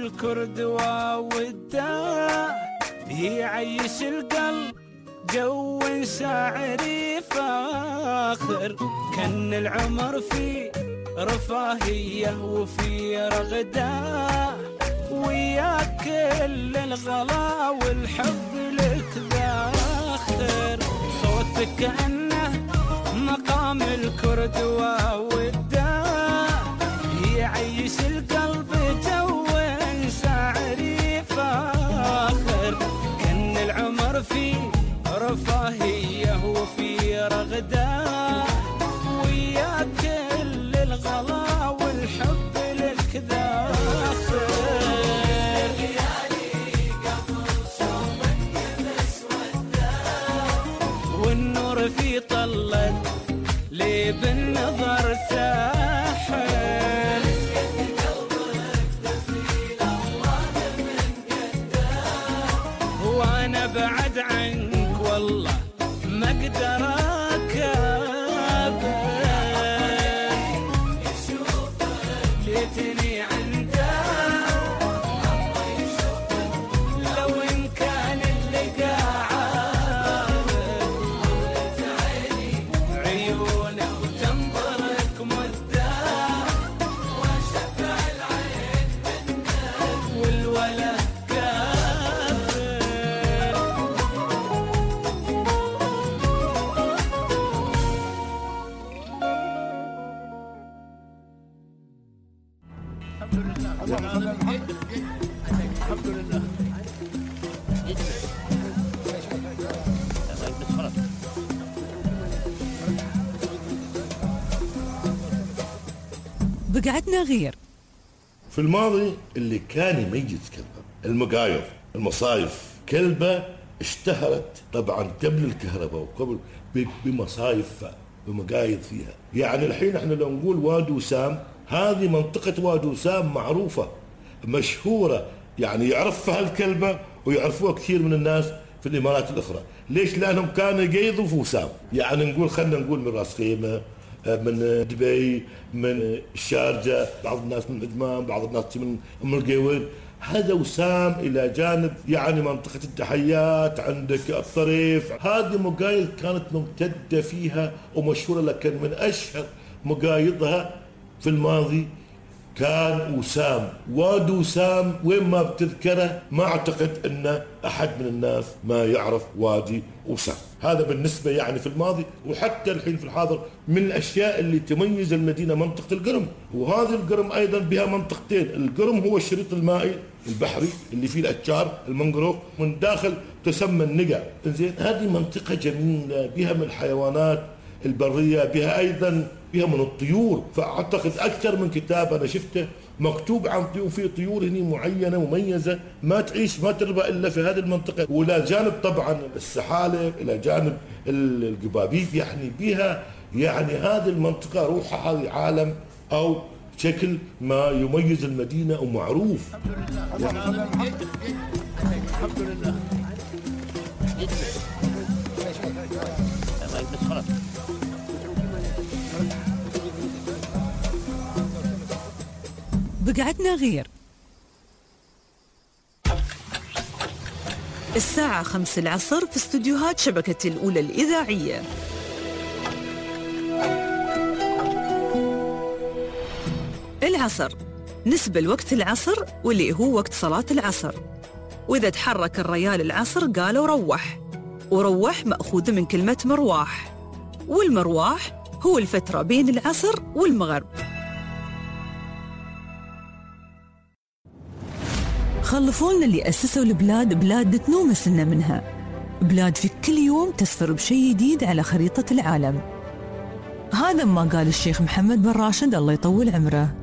الكردوة والداء يعيش القلب جو شاعري فاخر. كان العمر في رفاهية وفي رغدة، ويا كل الغلا والحب لك ذاخر. صوتك كأنه مقام الكردوة والداء يعيش القلب جو شاعري فاخر. كان العمر في رفاهية وفي رغدة، ويا كل الغلا والحب لك ذاخر. والنور في طلت لي بالنظر ساحر. وانا بعد عنك والله ما اقدر اكابر. ليتني عنده لو ان كان اللقاء عابر. عيونه وتنظرك مده وشبع العين منك والولا الحمد لله. بقعتنا غير. في الماضي اللي كان يميز كلبه المقايض المصايف. كلبه اشتهرت طبعا قبل الكهرباء وقبل بمصايف بمقايض فيها. يعني الحين احنا لو نقول وادي وسام، هذه منطقة وادي وسام معروفة مشهورة، يعني يعرفها الكلبة ويعرفوها كثير من الناس في الإمارات الأخرى. ليش؟ لأنهم كانوا يقيضوا في وسام. يعني نقول خلنا نقول من راس خيمة، من دبي، من الشارجة، بعض الناس من عجمان، بعض الناس من أم القيود. هذا وسام إلى جانب يعني منطقة التحيات، عندك الطريف. هذه مقايض كانت ممتدة فيها ومشهورة، لكن من أشهر مقايضها في الماضي كان وسام. وادي وسام وين ما بتذكره ما اعتقد ان احد من الناس ما يعرف وادي وسام. هذا بالنسبه يعني في الماضي، وحتى الحين في الحاضر من الاشياء اللي تميز المدينه منطقه القرم. وهذه القرم ايضا بها منطقتين. القرم هو الشريط المائي البحري اللي فيه الاشجار المنقروق، من داخل تسمى النقع. زين، هذه منطقه جميله بها من الحيوانات البريه، بها ايضا بها من الطيور. فاعتقد اكثر من كتاب انا شفته مكتوب عن طيور، في طيور هنا معينه مميزه ما تعيش ما تربى الا في هذه المنطقه. والى جانب طبعا السحالب، الى جانب القبابيب، يعني بها يعني هذه المنطقه روحها هذه عالم او شكل ما يميز المدينه ومعروف. الحمد لله. بقعتنا غير. الساعة خمس العصر في استوديوهات شبكة الأولى الإذاعية. العصر نسبة لوقت العصر واللي هو وقت صلاة العصر. وإذا تحرك الريال العصر قالوا روح، وروح مأخوذ من كلمة مرواح، والمرواح هو الفترة بين العصر والمغرب. خلفونا اللي أسسوا البلاد، بلاد تنومس لنا منها، بلاد في كل يوم تسفر بشيء جديد على خريطة العالم. هذا ما قال الشيخ محمد بن راشد الله يطول عمره.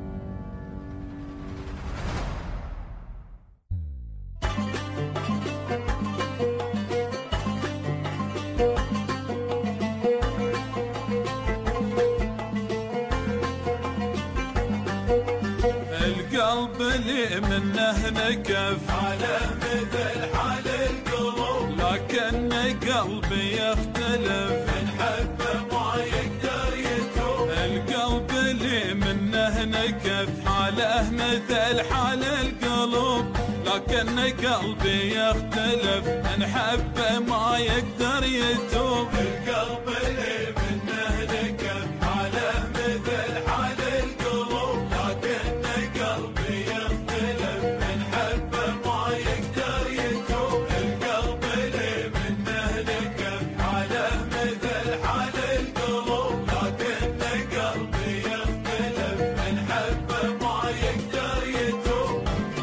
القلب اللي منه نكف على مثل حال القلوب، لكن قلبي يختلف نحبه ما يقدر يتوب. القلب اللي منه نكف كيف حاله مثل حال القلوب، لكن قلبي يختلف نحبه ما يقدر يتوب. القلب اللي منه لكف حاله مثل حال القلوب، لكن قلبي يختلف نحبه ما يقدر يتوب. القلب اللي منه لكف حاله مثل حال القلوب، لكن قلبي يختلف نحبه ما يقدر يتوب.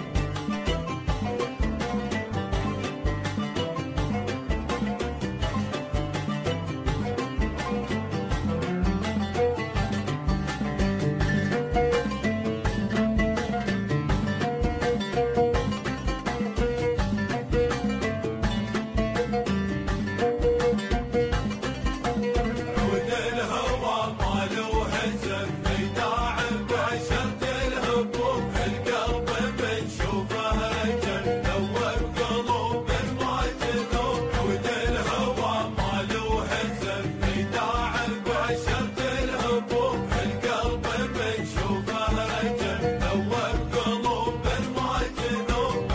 عود الهوى ما له هزف يداعب عشرة الهبوب. القلب بنشوفه رجل ذوب قلوب ما تذوب. عود الهوى ما له هزف يداعب عشرة الهبوب. القلب بنشوفه رجل ذوب قلوب ما تذوب.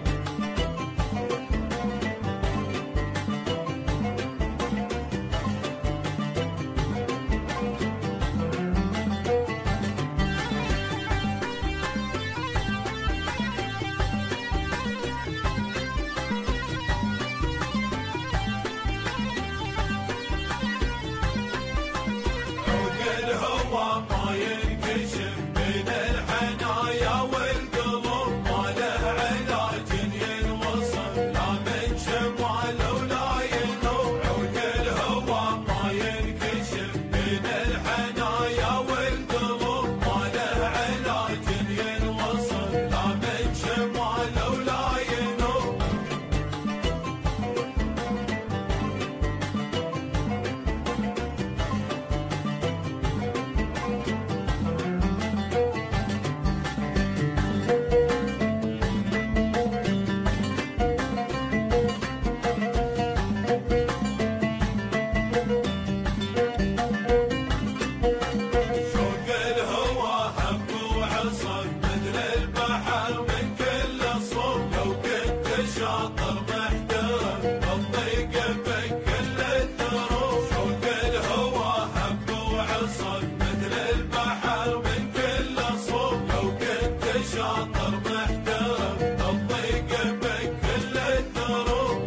عود الهوى ما ينكشف بين الحنايا والقلوب، ما له علاج ينوصف لا من شمال ولا ينوب. عود الهوى ما ينكشف بين الحنايا والقلوب، ما له علاج ينوصف لا من شمال ولا ينوب. شوق الهوى هم وعصر مثل البحر من كل صوب. لو كنت شاطر محترم الضيق بكل الدروب. شوق الهوى هم وعصر مثل البحر من كل صوب. لو كنت شاطر محترم الضيق بكل الدروب.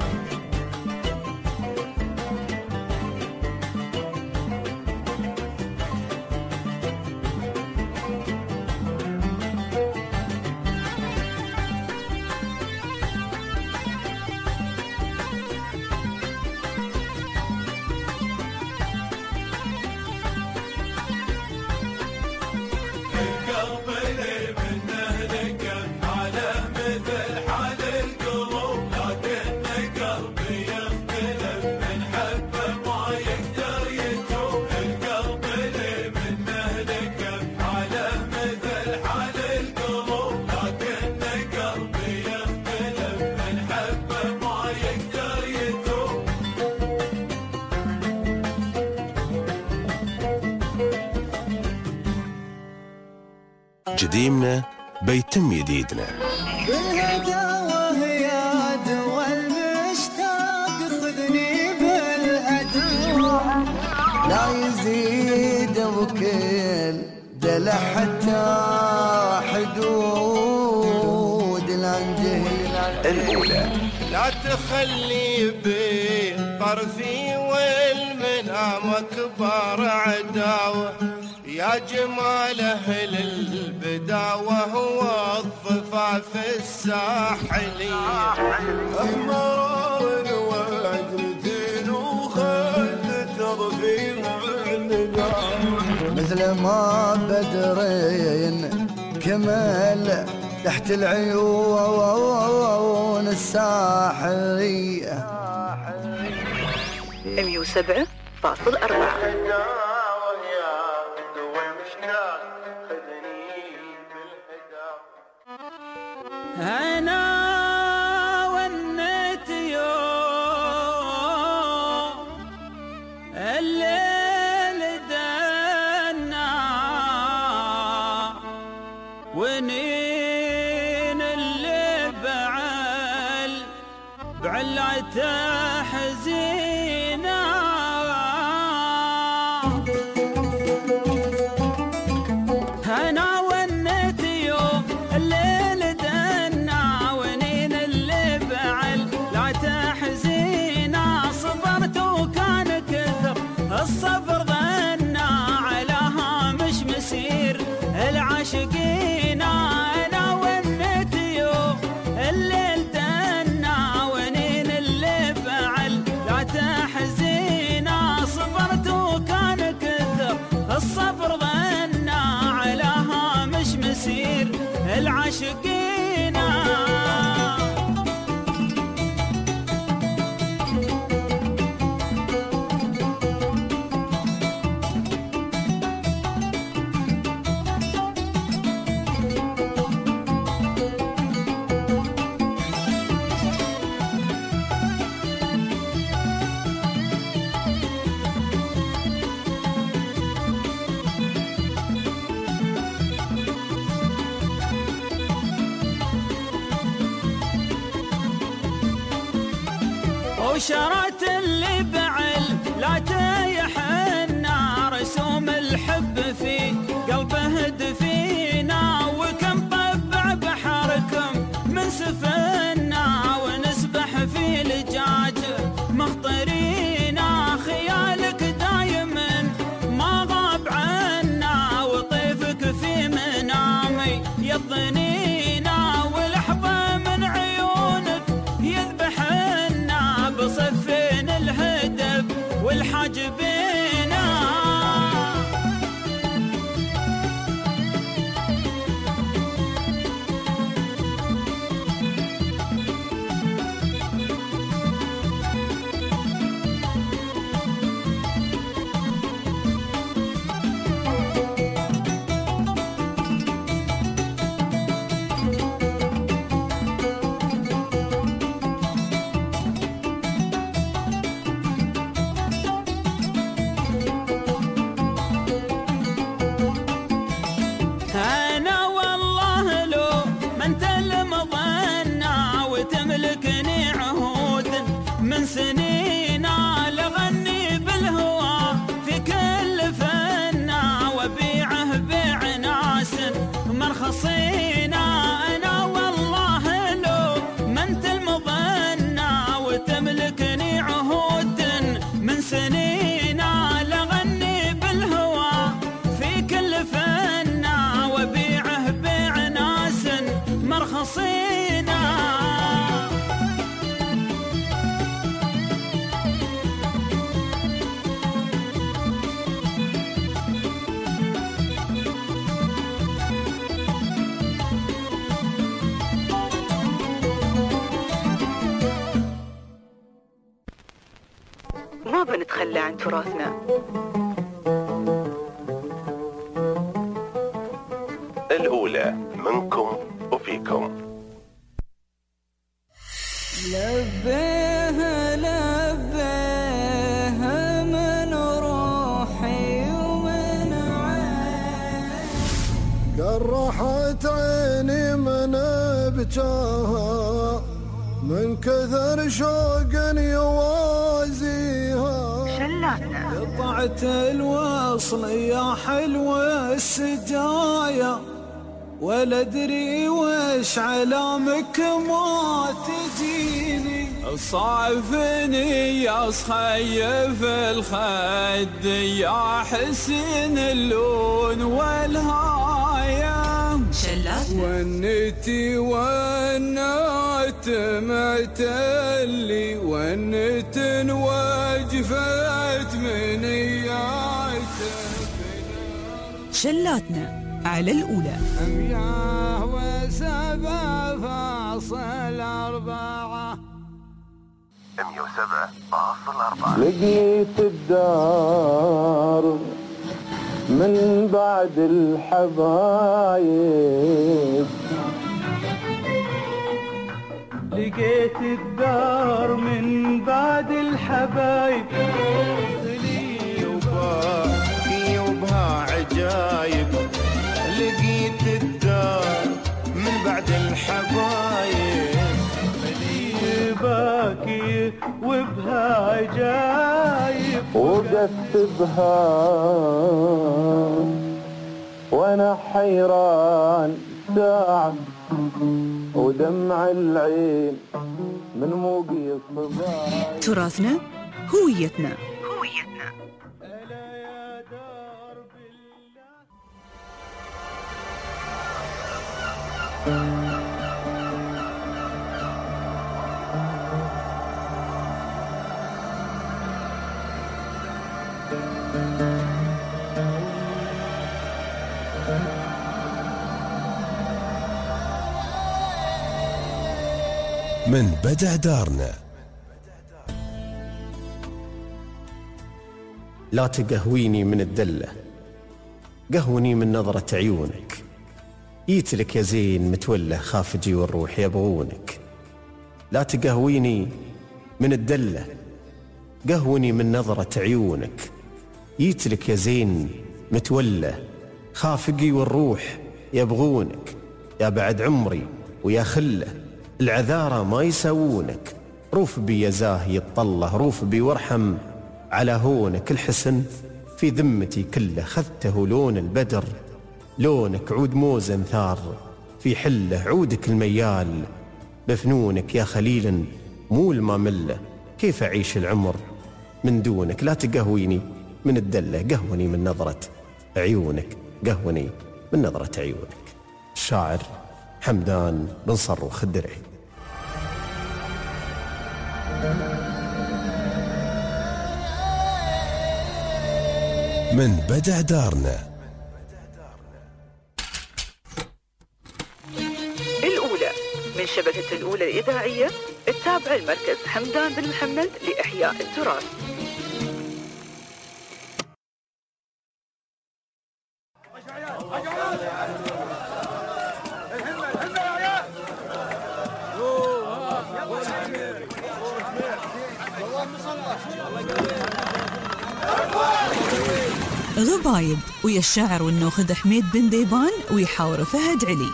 القلب اللي منه لكف حاله مثل حال القلوب، لكن قلبي يختلف نحبه ما يقدر يتوب. القلب اللي منه لكف حاله مثل حال القلوب، لكن قلبي يختلف نحبه ما يقدر يتوب. جديمنا بيتم جديدنا. بالهداوة يا دوا المشتاق خذني بالهدوء، لا يزيد وكل دلع حتى حدود الانجهل. الأولى لا تخلي بطرفي والمنام كبار عداوة، يا جمال أهل البداوة والضفاف الساحلية. أحمر وعدتين وخد تضفي مثل ما بدرين كمل تحت العيون الساحرية. مية وسبعة فاصل أربعة. أنا ونيت يوم الليل دنا الصبر ظنا على هامش مسير العاشقين انا والنتيو الليل دنا ونين اللي فعل لا تحزينا صبرت وكان كثر الصبر ظنا على هامش مسير العاشقين. وشرات اللي بعل لا تيحنا رسوم الحب في قلبه دفينا وكم طبع بحركم من سفنا ونسبح في لجاج مخطرينا خيالك دايما ما غاب عنا وطيفك في منامي يضنينا ولحظة من عيونك يذبحنا بصفين الهدف والحاجبينا. أنا والله لو ما أنت المظنة وتملكني عهود من سنينا لغني بالهوى في كل فنا وبيعه بيع ناس مرخصينا. أنا والله لو ما أنت المظنة وتملكني عهود من سنينا لغني بالهوى في كل فنا وبيعه بيع ناس مرخصينا. ما بنتخلى عن تراثنا. الأولى منكم وفيكم. لبيها لبيها من روحي ومن عيني قرحت عيني من ابجاها من كثر شوق يوازيها شلاتنا قطعت الوصل يا حلوة السجايا ولا ادري وش علامك ما تجيني صعفني يا صخيف الخد يا حسن اللون والهاية شلات ونتي ونات معتلي ونت وجفت من اياته شلاتنا على الأولى. مياه وسبع فاصل أربعة مية وسبعة فاصل أربعة. لقيت الدار من بعد الحبايب لقيت الدار من بعد الحبايب لي وباقي وبها عجايب لقيت الدار من بعد الحبايب لي باكي وبها عجايب وقفت بها وانا حيران ساعة ودمع العين من موقي الصبايا. تراثنا هويتنا. هويتنا من بدع دارنا. لا تقهويني من الدلة، قهوني من نظرة عيونك. يتلك يا زين متولة خافجي والروح يبغونك. لا تقهويني من الدلة، قهوني من نظرة عيونك. يتلك يا زين متولة خافقي والروح يبغونك. يا بعد عمري ويا خله العذارى ما يسوونك. روف بي يا زاهي الطلة، روف بي وارحم على هونك. الحسن في ذمتي كله خذته لون البدر، لونك عود موزن ثار في حله. عودك الميال بفنونك يا خليل مول ما مله. كيف أعيش العمر من دونك؟ لا تقهويني من الدلة، قهوني من نظرة عيونك. قهوني من نظرة عيونك. الشاعر حمدان بن صروخ الدرعي. من بدع دارنا. الأولى من شبكة الأولى الإذاعية التابعة لمركز حمدان بن محمد لإحياء التراث. غبايب ويا الشاعر والنوخذ حميد بن ديبان ويحاور فهد علي.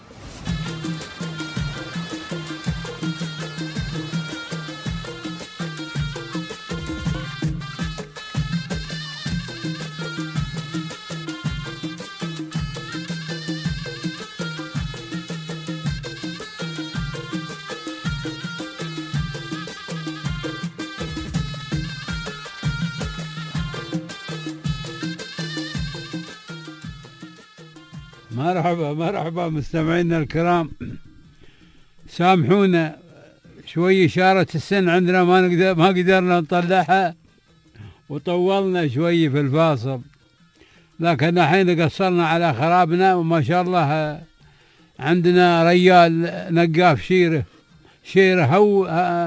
مرحبا مرحبا مستمعينا الكرام، سامحونا شوي إشارة السن عندنا ما نقدر ما قدرنا نطلعها وطولنا شوي في الفاصل، لكن الحين قصرنا على خرابنا وما شاء الله عندنا ريال نقاف شيره شيره هو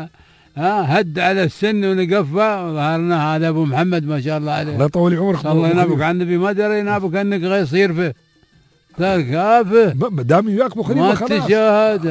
ها هد على السن ونقفه وظهرنا. هذا ابو محمد ما شاء الله عليه، الله يطول عمرك. الله ينابك عن النبي، ما دري ينابك انك غير يصير فيه كافه ما دام وياك ابو خليفه ما خلاص تشاهد.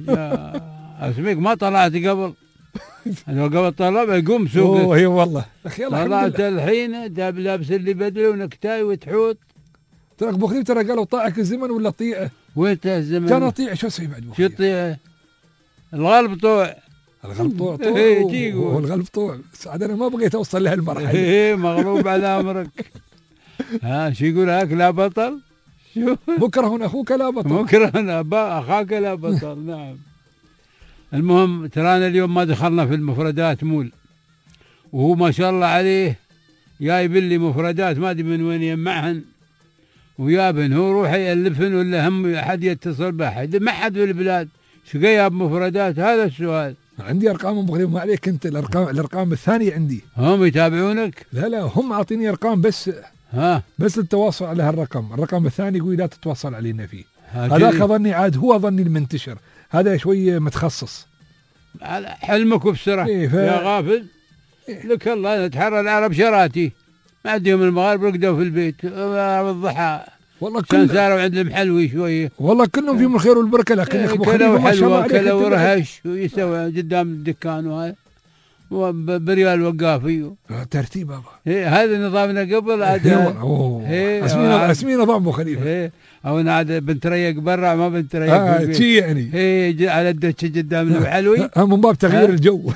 اسميك ما طلعت قبل، لو قبل طلب يقوم سوق. اوه اي والله اخي يلا طلعت الحين داب لابس اللي بدله ونكتاي وتحوط. ترى ابو خليفه ترى قالوا طاعك الزمن ولا طيعه؟ وين الزمن؟ كان اطيع شو اسوي بعد؟ شو طيعه؟ الغلب طوع. الغلب طوع طوع ايه هو الغلب طوع. سعد انا ما بغيت اوصل لهالمرحله. ايه مغلوب على امرك. ها شو يقول هاك لا بطل؟ شو مكره اخوك لا بطل. مكره اخاك لا بطل. نعم. المهم ترانا اليوم ما دخلنا في المفردات مول، وهو ما شاء الله عليه جايب لي مفردات ما ادري من وين يجمعهن ويابن. هو روح يالفن ولا هم احد يتصل باحد؟ ما حد في البلاد شو جايب مفردات؟ هذا السؤال. عندي ارقام ابو خليفه، ما عليك انت. الارقام الارقام الثانيه عندي. هم يتابعونك؟ لا لا هم عاطيني ارقام بس ها بس للتواصل على هالرقم. الرقم الثاني يقول لا تتواصل علينا فيه. هذاك ظني عاد هو ظني المنتشر، هذا شويه متخصص. على حلمك وبسرعه إيه ف... يا غافل. إيه؟ لك الله نتحرى العرب شراتي ما عندهم المغارب رقدوا في البيت بالضحى والله كان صاروا عند المحلوي شويه. والله كلهم فيهم الخير والبركه، لكن إيه كلوا حلوه كلوا رهش ويسوي قدام الدكان وهذا بريال وقافي ترتيب بابا. إيه هذا نظامنا قبل عاد. إيه اسمي اسمي نظام ابو خليفه. إيه او عاد بنتريق برا ما بنتريق اه شي يعني. إيه على الدش قدام المحلوي من باب تغيير الجو.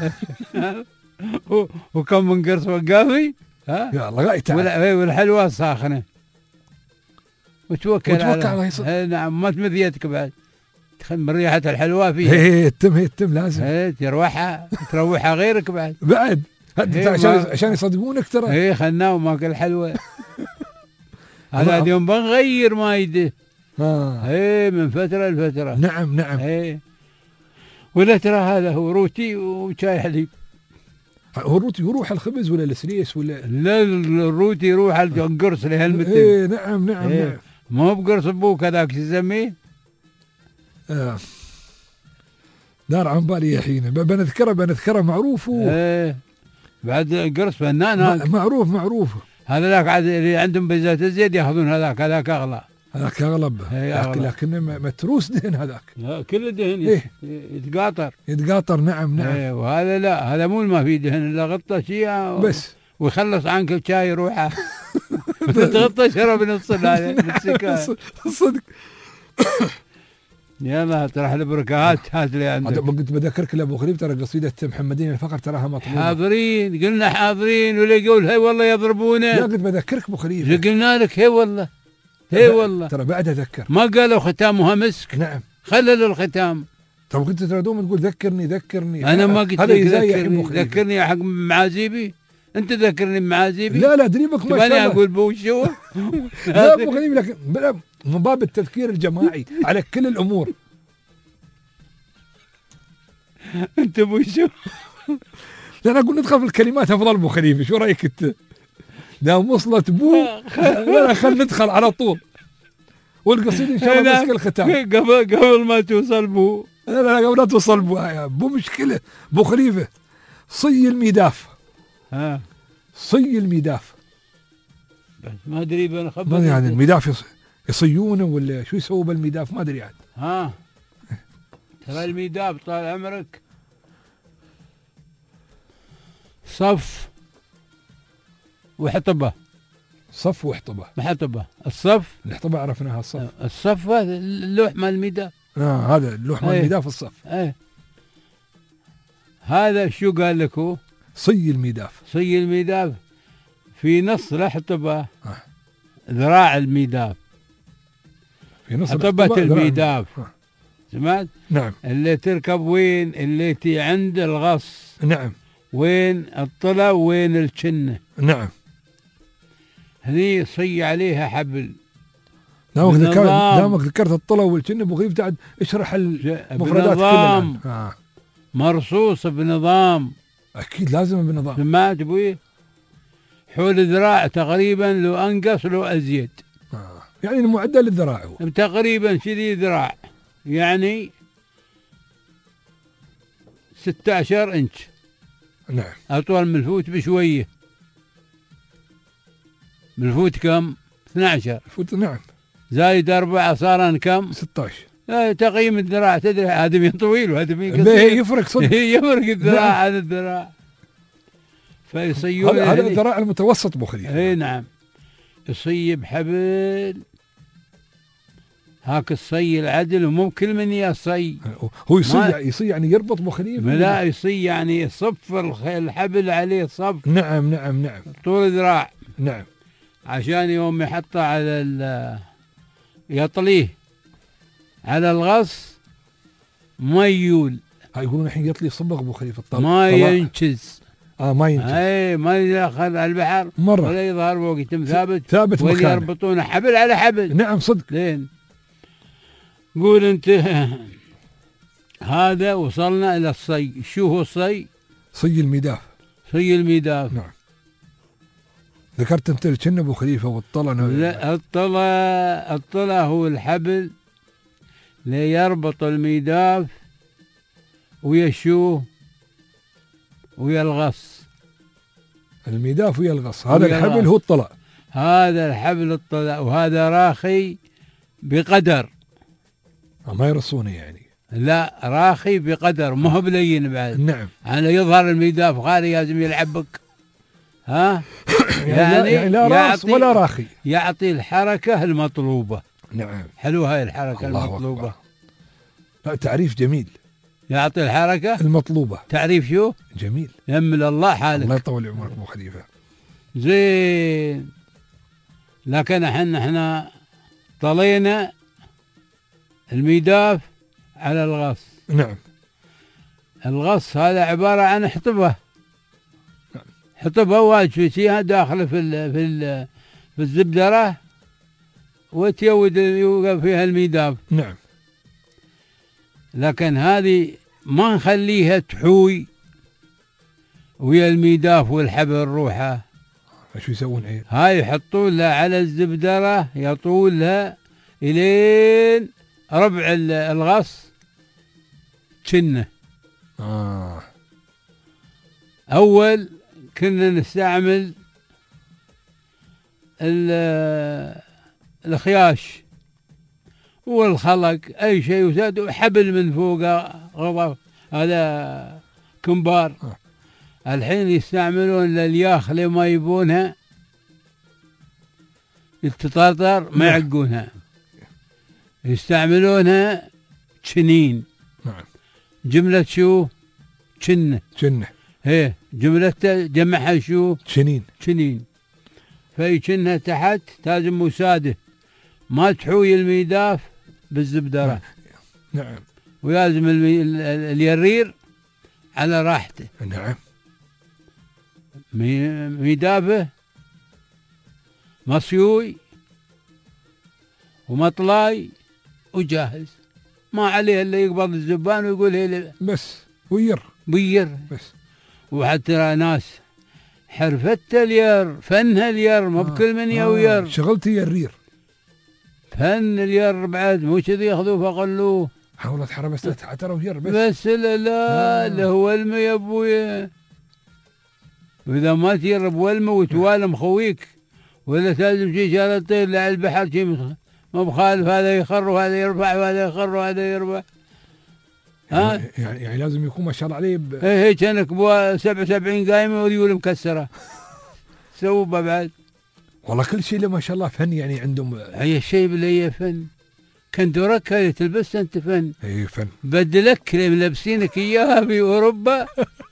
وكم من قرص وقافي ها يا الله غايت والحلوه ساخنه وتوكل, وتوكل على على نعم ما تمذيتك بعد من ريحة الحلوى فيها. ايه التم التم لازم. ايه تروحها تروحها غيرك بعد. بعد إيه عشان ما... عشان يصدقونك ترى. ايه خلناه وماكل حلوى. هذا اليوم بنغير مايده. اه ايه من فترة لفترة. نعم نعم. ايه ولا ترى هذا هو روتي وشاي حليب. هو الروتي يروح الخبز ولا السليس ولا لا الروتي يروح على القرص اللي هالمتر. ايه نعم نعم إيه. نعم. ما هو بقرص ابوك هذاك شو يسميه؟ آه. دار عن بالي يا حين بنذكره بنذكره معروف و... ايه بعد القرص فنان هذا معروف معروف. هذا ذاك عاد اللي عندهم بزات الزيت ياخذون هذاك هذاك اغلى. هذاك اغلب لكن لكنه متروس دهن هذاك. لا كل دهن إيه؟ يتقاطر يتقاطر نعم نعم. ايه وهذا لا هذا مو ما فيه دهن الا غطى شيء و... بس ويخلص عنك الشاي روحه. تغطى شرب نص هذا بالسكان. صدق. يلا تروح البركات هات لي عندك. قلت بذكرك لابو خليل ترى قصيده محمدين الفقر تراها مطلوبه. حاضرين قلنا حاضرين ولا يقول هي والله يضربونه. لا قلت بذكرك ابو خليل. قلنا لك هي والله هي والله ترى بعد اذكر. ما قالوا ختامها مسك. نعم خللوا الختام. طب كنت ترى دوم تقول ذكرني ذكرني. انا ما قلت لك ذكرني ذكرني حق معازيبي. انت ذكرني بمعازيبي. لا لا دريبك ما شاء الله. انا اقول بو شو. لا ابو خليل لكن من باب التذكير الجماعي على كل الامور. انت ابو شو. لا انا اقول ندخل في الكلمات افضل ابو خليفه شو رايك انت؟ دام وصلت بو لا خل ندخل على طول والقصيده ان شاء الله مسك الختام قبل قبل ما توصل بو. لا لا قبل لا توصل بو يا بو مشكله ابو خليفه. صي الميداف. ها صي الميداف. بس ما ادري بين خبر. ما يعني الميداف يصيونه ولا شو يسووا بالميداف ما ادري عاد. ها ترى الميداف طال عمرك صف وحطبه. صف وحطبه. محطبه الصف. الحطبه عرفناها الصف. الصف هذا اللوح مال الميداف. اه هذا اللوح مال الميداف الصف. ايه هذا شو قال لك هو؟ صي الميداف. صي الميداف في نص الحطبه. آه. ذراع الميداف. في نص حطبه الميداف. آه. سمعت؟ نعم. اللي تركب وين؟ اللي تي عند الغص. نعم. وين الطلة وين الجنة. نعم. هني صي عليها حبل. دامك ذكرت دامك ذكرت الطلة والجنة ابو خليفة تعد اشرح المفردات بنظام آه. مرصوص بنظام. اكيد لازم بنظام. سمعت ابوي؟ حول ذراع تقريبا لو انقص لو ازيد. آه. يعني المعدل الذراع هو تقريبا شذي ذراع يعني ستة عشر انش. نعم. اطول من الفوت بشويه. من الفوت كم؟ اثني عشر. فوت نعم. زايد أربعة صار كم؟ ستة عشر. لا تقييم الذراع تدري هذا مين طويل وهذا مين قصير. يفرق صدق. يفرق الذراع هذا الذراع. فيصيون هذا الذراع المتوسط ابو خليفة. اي نعم. يصي بحبل هاك الصي العدل ومو كل من يصي. هو يصي يصي يعني يربط ابو خليفة. لا يصي يعني يصف الحبل عليه صف. نعم نعم نعم. طول ذراع. نعم. عشان يوم يحطه على يطليه على الغص ما يول. هاي يقولون الحين يطلي صبغ ابو خليفة الطلاق. ما ينشز. اه ما ينشز. اي ما يدخل على البحر مرة ولا يظهر فوق يتم ثابت. ثابت ولا مكانه. يربطونه حبل على حبل. نعم صدق. لين قول انت هذا وصلنا الى الصي. شو هو الصي؟ صي الميداف. صي الميداف. نعم. ذكرت انت الجن ابو خليفة والطلة. لا الطلة الطلة هو الحبل ليربط الميداف ويشوه ويا الغص. الميداف ويا الغص. هذا الحبل هو الطلة. هذا الحبل الطلة وهذا راخي بقدر. ما يرصونه يعني. لا راخي بقدر ما هو بلين بعد. نعم. أنا يظهر الميداف غالي لازم يلعبك. ها يعني, يعني لا راس ولا راخي. يعطي الحركة المطلوبة. نعم. حلو هاي الحركة الله المطلوبة أكبر. لا تعريف جميل. يعطي الحركة المطلوبة. تعريف شو؟ جميل. يمل الله حالك. الله يطول عمرك ابو خليفة. زين. لكن احنا احنا طلينا الميداف على الغص. نعم. الغص هذا عبارة عن حطبة. نعم. حطبة واجد فيها داخل في ال في ال في الزبدرة وتيود يوقف فيها الميداف. نعم. لكن هذه ما نخليها تحوي ويا الميداف والحبل الروحة. شو يسوون عيل؟ هاي يحطون لها على الزبدرة، يطول لها إلين ربع الغص كنه. آه. أول كنا نستعمل الخياش والخلق أي شيء وزاد وحبل من فوقه غضب هذا كمبار. آه. الحين يستعملون الياخ لما يبونها يتطرطر ما يعقونها، يستعملونها كنين. نعم. جملة شو؟ كنه. كنه. ايه جملة جمعها شو؟ كنين. كنين. فيكنها تحت لازم مساده ما تحوي الميداف بالزبدرة. نعم. ولازم المي... اليرير على راحته. نعم. مي... ميدافه مصيوي ومطلاي وجاهز، ما عليه الا يقبض الزبان ويقول هي بس وير بير بس. وحتى ناس حرفت الير، فنها الير، مو بكل من آه. يوير. شغلتي يرير، فن الير بعد، مو كذي ياخذوه فقلوه. حاولت حرمت ترى وير بس. بس لا لا اللي هو المي يا ابويا، واذا ما تير بولمه وتوالم خويك ولا تلزم شي شال الطير على البحر شي ما بخالف، هذا يخر وهذا يرفع وهذا يخر وهذا يرفع. ها يعني, يعني لازم يكون ما شاء الله عليه ب... ايه هيك كانك بوا سبعة وسبعين قايمه وريول مكسره سوبه بعد. والله كل شيء ما شاء الله فن يعني عندهم. هي الشيء اللي هي فن. كندورك اللي تلبسها انت فن. اي فن. بدلك اللي ملبسينك اياها باوروبا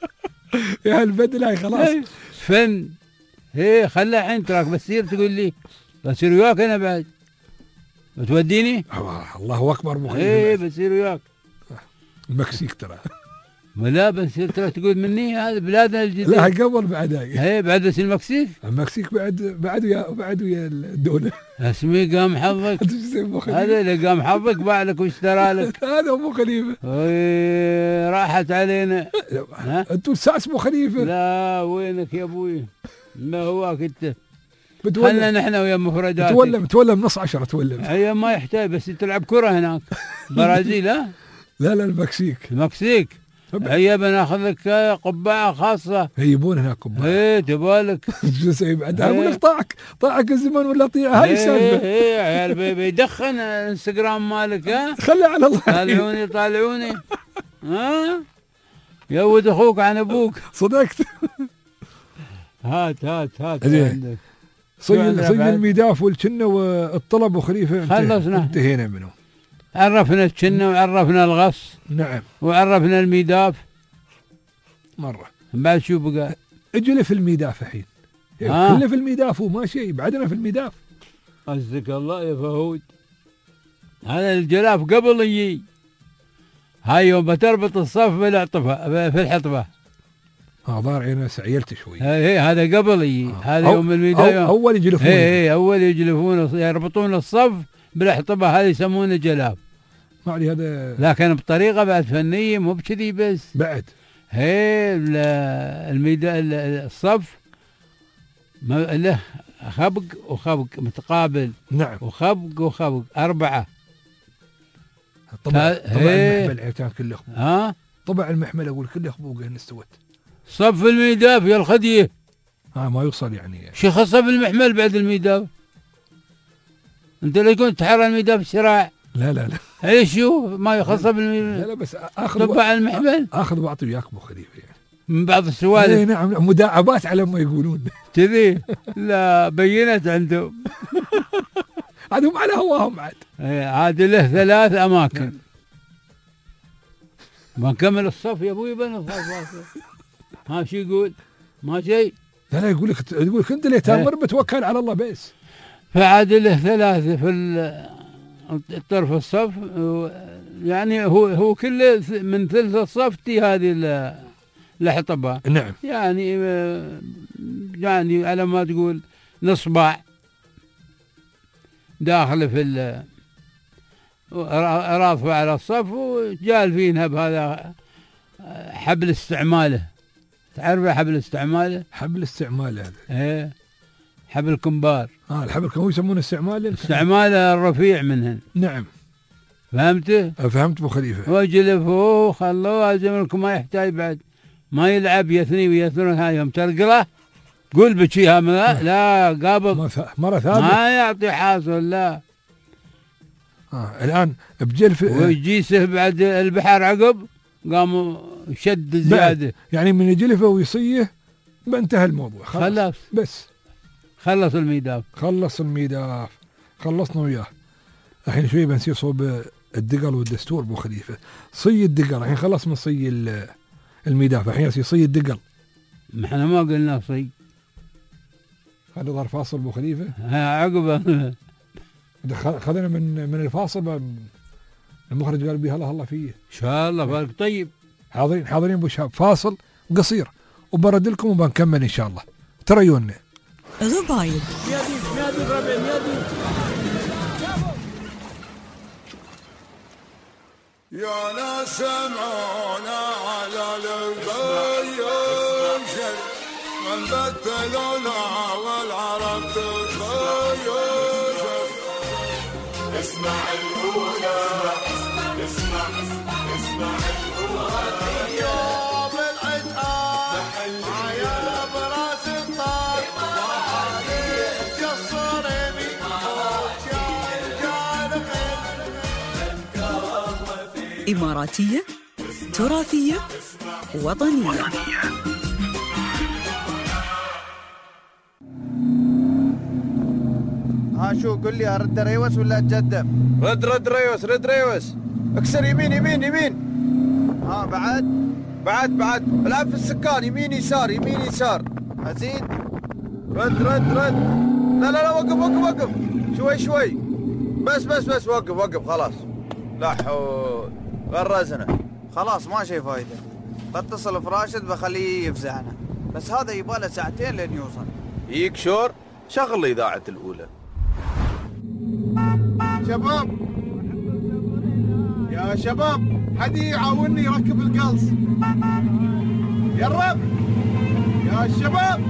يا البدله خلاص فن. ايه خلها عين تراك بتصير تقول لي بصير وياك انا بعد بتوديني. الله اكبر ابو خليفه. ايه بصير وياك. المكسيك ترى لا بصير ترى تقول مني هذا بلادنا الجديدة. لا قبل بعد هاي. ايه بعد بس المكسيك. المكسيك بعد بعد ويا بعد ويا الدوله. اسمي قام حظك. هذا اللي قام حظك باع لك واشترى لك. هذا ابو خليفه. ايه راحت علينا. انتوا الساس ابو خليفه. لا وينك يا ابوي؟ ما هواك انت. خلنا نحن ويا مفرداتك. تولم تولم نص عشرة تولم. هي ما يحتاج بس تلعب كرة هناك. برازيل ها؟ لا لا المكسيك. المكسيك. هيا بناخذ لك قبعة خاصة. يجيبون هناك قبعة. ايه تبالك. شو اسوي بعد؟ اقول لك طاعك طاعك الزمن ولا طيعة هاي السالفة. ايه ايه عيال بيدخن انستغرام مالك ها؟ خلي على الله. طالعوني طالعوني. ها؟ يود اخوك عن ابوك. صدقت. هات هات هات عندك. صي صي الميداف والكنه والطلب وخليفه خلصنا انتهينا منهم. عرفنا الكنه وعرفنا الغص. نعم. وعرفنا الميداف مره. بعد شو بقى؟ اجل في الميداف الحين. كله في الميداف وما شيء بعدنا في الميداف. عزك الله يا فهود. هذا الجلاف قبل يجي. هاي يوم بتربط الصف بالعطفه في الحطبه. اه ضار عينه سعيلت شوي. هي هذا قبل يجي. آه. هذا يوم الميداف. أو اول يجلفون. اي اول يجلفون يربطون الصف بالحطبه، هذا يسمونه جلاف. ما علي هذا. لكن بطريقه بعد فنيه مو بكذي بس. بعد. هي الميدان الصف له خبق وخبق متقابل. نعم. وخبق وخبق أربعة. طبع طبع المحمل عيتان كله خبوق. ها؟ طبع المحمل أقول كله خبوق هن استوت. صف الميداف يا الخدية. ها ما يوصل يعني. شو خص بالمحمل بعد الميداف؟ أنت لو كنت تحرى الميداف الشراع. لا لا لا. اي شو ما يخص بالميداف؟ لا لا بس اخذ طبع المحمل. اخذ بعطي وياك ابو خليفه يعني. من بعض السوالف. اي نعم مداعبات على ما يقولون. كذي لا بينت عندهم. عادهم على هواهم عاد. عاد له ثلاث اماكن. ما نكمل الصف يا ابوي بين الصف. ها شو يقول؟ ما شيء. لا لا يقول لك يقول لك انت اللي تامر بتوكل على الله بس. فعاد له ثلاثه في الطرف الصف، يعني هو هو كله من ثلث الصف تي هذه الحطبه. نعم. يعني يعني على ما تقول نص باع داخل في رافع على الصف وجالفينها بهذا حبل استعماله تعرف حبل استعماله؟ حبل استعماله هذا. ايه حبل كمبار. اه الحبل كم هو يسمونه استعماله؟ استعماله الرفيع منهن. نعم. فهمته؟ فهمت ابو خليفه. وجلفوه خلوه زمنكم ما يحتاج بعد ما يلعب يثني ويثني هاي يوم ترقله قول بشيها لا, لا قابض مرة ثانية ما يعطي حاصل لا. آه الآن بجلف ويجيسه بعد البحر عقب قاموا شد زيادة يعني من يجلفه ويصيه بانتهى الموضوع خلاص. خلص بس خلص الميداف خلص الميداف خلصنا وياه. الحين شوي بنصير صوب الدقل والدستور ابو خليفه. صي الدقل الحين خلص من صي الميداف الحين يصي الدقل. ما احنا ما قلنا صي هذا ظهر فاصل ابو خليفه. ها عقبه خذنا من من الفاصل المخرج قال بيها الله الله فيه ان شاء الله بارك. طيب حاضرين حاضرين ابو شهاب فاصل قصير وبرد لكم وبنكمل ان شاء الله تريونا. غبايب يا ناس سمعونا على الغيب من بدلونا والعرب تغيب. اسمع الأولى اسمع اسمع الأولى يوم العتاب يا براس الطار وعليك الصريمي إماراتية تراثية وطنية. ها شو قل لي ارد ريوس ولا تقدم؟ رد رد ريوس رد ريوس اكسر يمين يمين يمين. ها بعد بعد بعد العب في السكان يمين يسار يمين يسار. ازيد رد رد رد. لا لا لا وقف وقف وقف شوي شوي بس بس بس وقف وقف خلاص. لا حول غرزنا خلاص ما شي فايده. بتصل في راشد بخليه يفزعنا بس هذا يباله ساعتين لين يوصل. يك شور شغل اذاعه الاولى. شباب يا شباب حد يعاونني يركب القلص يا الرب يا شباب.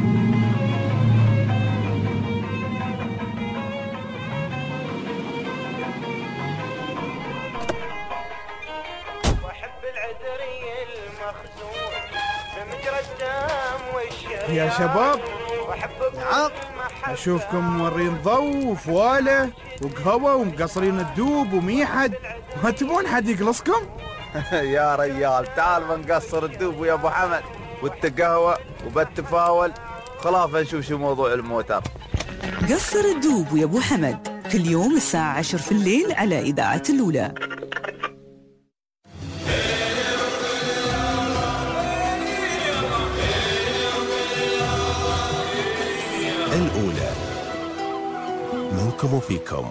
واحب العذري المخزون بمجرى الدم والشريان. يا شباب نعم اشوفكم مورين ضو وفواله وقهوه ومقصرين الدوب وميحد. ما تبون حد يقلصكم؟ يا ريال تعال بنقصر الدوب ويا ابو حمد والتقهوه وبالتفاول خلاص نشوف شو موضوع الموتر. قصر الدوب ويا ابو حمد كل يوم الساعة عشر في الليل على إذاعة الأولى. الأولى منكم وفيكم.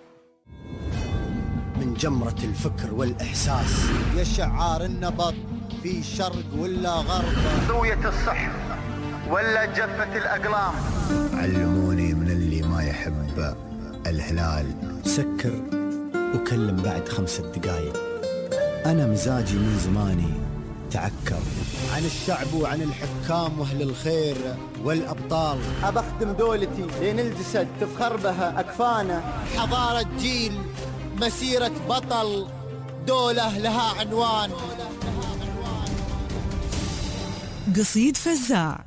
من جمرة الفكر والإحساس يا شعار النبض في شرق ولا غرب. زوية الصحف ولا جفة الأقلام. علموني من اللي ما يحب الهلال سكر وكلم بعد خمسة دقايق. أنا مزاجي من زماني تعكر عن الشعب وعن الحكام واهل الخير والابطال. ابختم دولتي لين الجسد تفخر بها اكفانه. حضاره جيل مسيره بطل دوله لها عنوان. قصيد فزاع.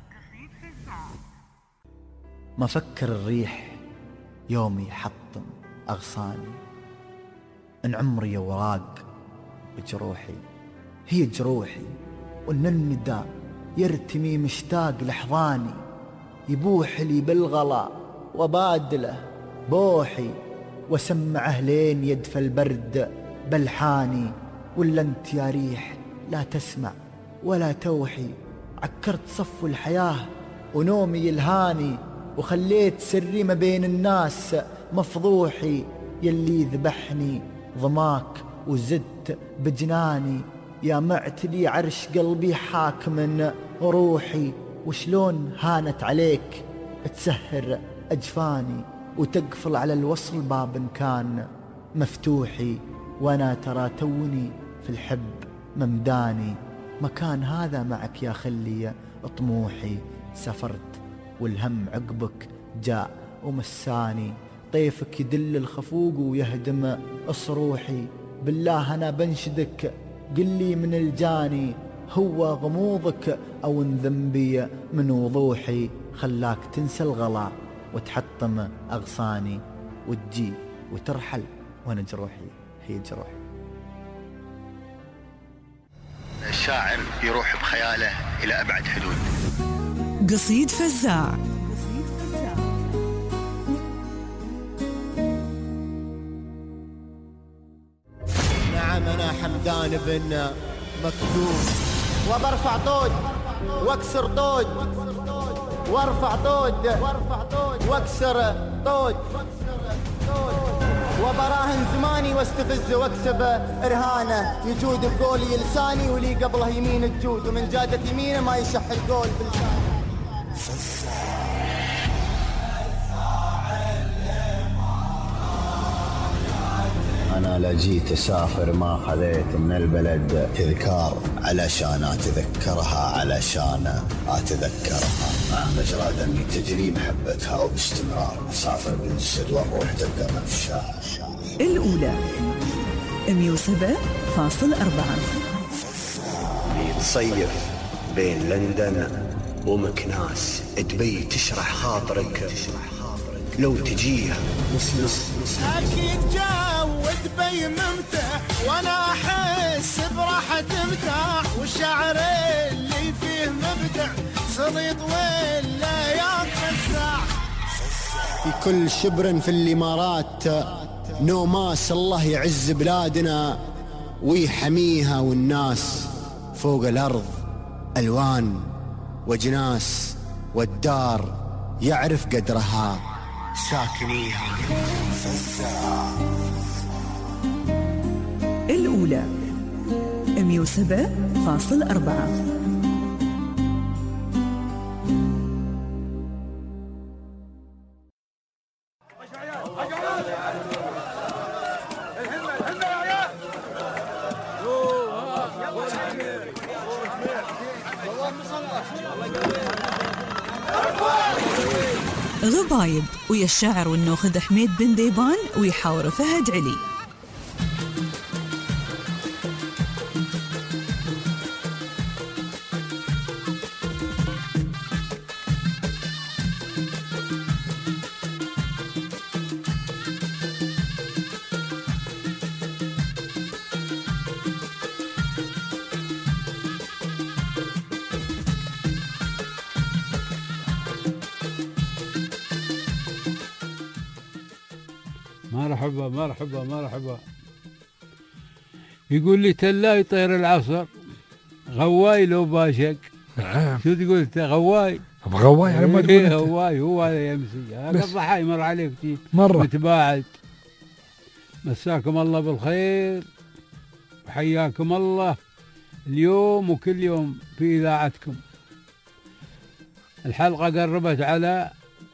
ما فكر الريح يومي حطم اغصاني. ان عمري اوراق بجروحي هي جروحي وان الندى يرتمي مشتاق لحضاني. يبوح لي بالغلا وبادله بوحي وسمعه لين يدفى البرد بلحاني. ولا انت يا ريح لا تسمع ولا توحي. عكرت صفو الحياه ونومي يلهاني وخليت سري ما بين الناس مفضوحي. يلي ذبحني ضماك وزدت بجناني. يا معتلي عرش قلبي حاكم روحي. وشلون هانت عليك تسهر أجفاني وتقفل على الوصل باب كان مفتوحي. وانا ترى توني في الحب ممداني. مكان هذا معك يا خلي طموحي. سافرت والهم عقبك جاء ومساني، طيفك يدل الخفوق ويهدم صروحي. بالله أنا بنشدك قلي من الجاني، هو غموضك أو إن ذنبي من وضوحي. خلاك تنسى الغلا وتحطم أغصاني، وتجي وترحل وأنا جروحي هي جروحي. الشاعر يروح بخياله إلى أبعد حدود. قصيد فزاع. نعم أنا حمدان بن مكتوب، وبرفع طود واكسر طود، وارفع طود واكسر طود، وبراهن زماني واستفز واكسب ارهانه. يجود بقولي لساني ولي قبله يمين الجود، ومن جادت يمينه ما يشح القول بلسانه. أنا لا جيت أسافر ما خذيت من البلد تذكار، علشان أتذكرها علشان أتذكرها. مع مجرى دمي تجري محبتها وباستمرار. أسافر بالجسد والروح تبقى مفشاها. الأولى مية وسبعة فاصل أربعة. تصيف بين لندن ومكناس، دبي تشرح خاطرك لو تجيها. أكيد جو دبي ممتع، وأنا أحس براحة مرتاح، والشعر اللي فيه مبدع سليط ولا ينفزع. في كل شبر في الإمارات نوماس، الله يعز بلادنا ويحميها، والناس فوق الأرض ألوان وجناس، والدار يعرف قدرها ساكنيها. الأولى مية وسبعة فاصل أربعة. غبايب ويا الشاعر والنوخذ حميد بن ديبان ويحاور فهد علي. مرحبا مرحبا مرحبا. يقول لي تلاي طير العصر غواي لو باشك. نعم. شو تقول انت غواي؟ غواي يعني ما تقول ايه انت. غواي هو هذا يمسي. هذا الضحاي مر عليك شي مرة متباعد. مساكم الله بالخير وحياكم الله اليوم وكل يوم في إذاعتكم. الحلقة قربت على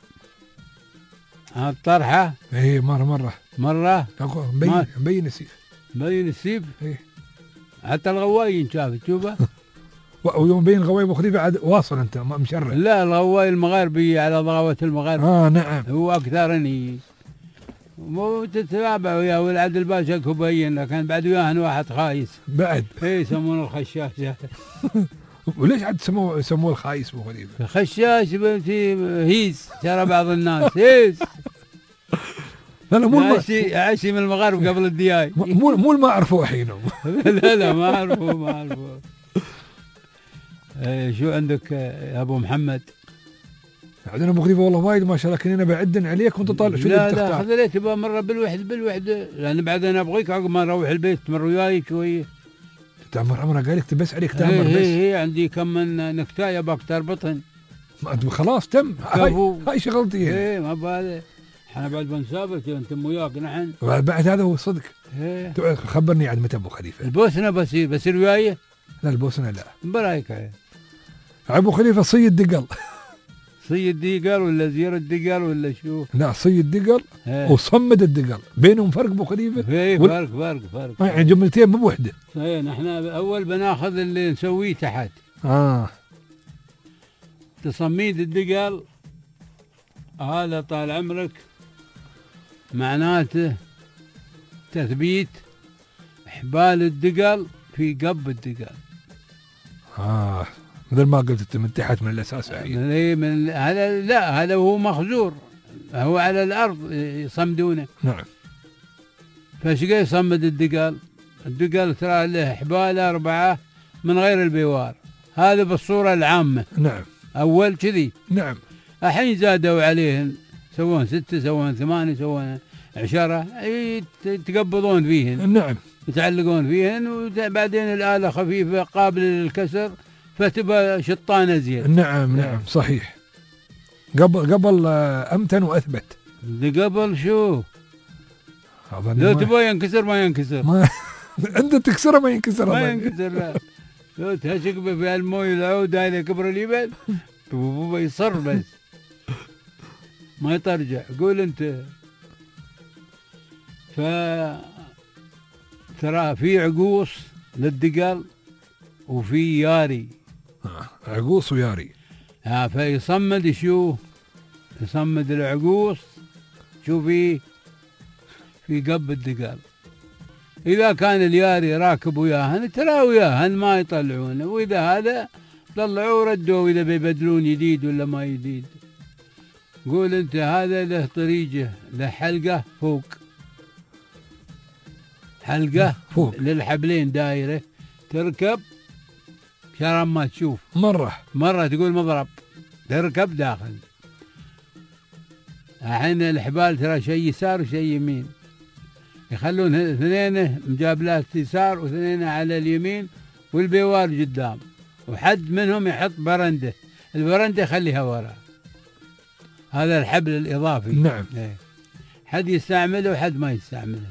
هالطرحة. ايه مرة مرة مرة مبين مبين السيف مبين السيف. ايه حتى الغواي شاف تشوفه. ويوم بين غواي ابو خليفه عاد واصل انت مشرع. لا الغواي المغاربي على ضغوة المغرب. اه نعم. هو اكثرني مو تتابع وياه ولعد الباشا كبين، لكن بعد وياه واحد خايس بعد. ايه يسمونه الخشاش. وليش عاد سموه يسموه الخايس ابو خليفه؟ خشاش في هيس ترى بعض الناس هيس. لا لا مو عاشي عاشي من المغرب قبل الدياي. مو مو ما عرفوه حين. لا لا ما عرفوه ما عرفوه. ايه شو عندك يا ابو محمد؟ عندنا ابو خليفه والله وايد ما شاء الله، كنا بعدن عليك وانت طالع شو لا لا خذ لي تبغى مره بالوحد بالوحد، لان بعد انا ابغيك عقب ما نروح البيت تمر وياي شويه. تعمر عمرك قال لك بس عليك تعمر هي بس. هي عندي كم من نكتايه باكتر بطن. ما انت خلاص تم. هاي, هاي شغلتي. ايه ما بهذا احنا بعد بنسافر انت وياك نحن. بعد هذا هو صدق. ايه خبرني عاد متى ابو خليفه. البوسنه بصير بصير وياي؟ لا البوسنه لا. برايك ابو خليفه صيد دقل. صي الدقل ولا زير الدقل ولا شو؟ لا صي الدقل ايه. وصمد الدقل، بينهم فرق ابو خليفه؟ في وال- فرق فرق فرق يعني جملتين مو بوحده. ايه نحن اول بناخذ اللي نسويه تحت. اه تصميد الدقل هذا طال عمرك معناته تثبيت حبال الدقل في قب الدقل. اه مثل ما قلت انت من تحت من الاساس يعني. من إيه من هذا لا هذا هو مخزور، هو على الارض يصمدونه. نعم. فايش قاعد يصمد الدقل؟ الدقل ترى له حبال اربعه من غير البوار، هذا بالصوره العامه. نعم. اول كذي. نعم. الحين زادوا عليهن، سوون ستة سوون ثمانية سوون عشرة، يتقبضون فيهن. نعم. يتعلقون فيهن، وبعدين الآلة خفيفة قابلة للكسر فتبقى شطانة زين. نعم نعم صحيح. قبل قبل آه، أمتن وأثبت. قبل شو؟ لو تبغى ينكسر ما ينكسر. ما أنت تكسره ما ينكسر. ما ينكسر لا. لو تهشق في المويه العود هذا كبر اليمن يصر بس ما يترجع. قول انت. ف ترى في عقوص للدقل وفي ياري. آه. عقوص وياري. ها فيصمد شو؟ يصمد العقوص شو في في قب الدقل. إذا كان الياري راكب وياهن ترى وياهن ما يطلعونه، وإذا هذا طلعوه ردوا إذا بيبدلون جديد ولا ما جديد. قول أنت هذا له طريقة، له حلقة فوق، حلقة فوق للحبلين دايرة تركب شرم ما تشوف. مرة مرة تقول مضرب تركب داخل. الحين الحبال ترى شيء يسار وشيء يمين، يخلون اثنين مجابلات يسار واثنين على اليمين والبيوار قدام، وحد منهم يحط برندة، البرندة يخليها وراء. هذا الحبل الإضافي. نعم. ايه. حد يستعمله وحد ما يستعمله.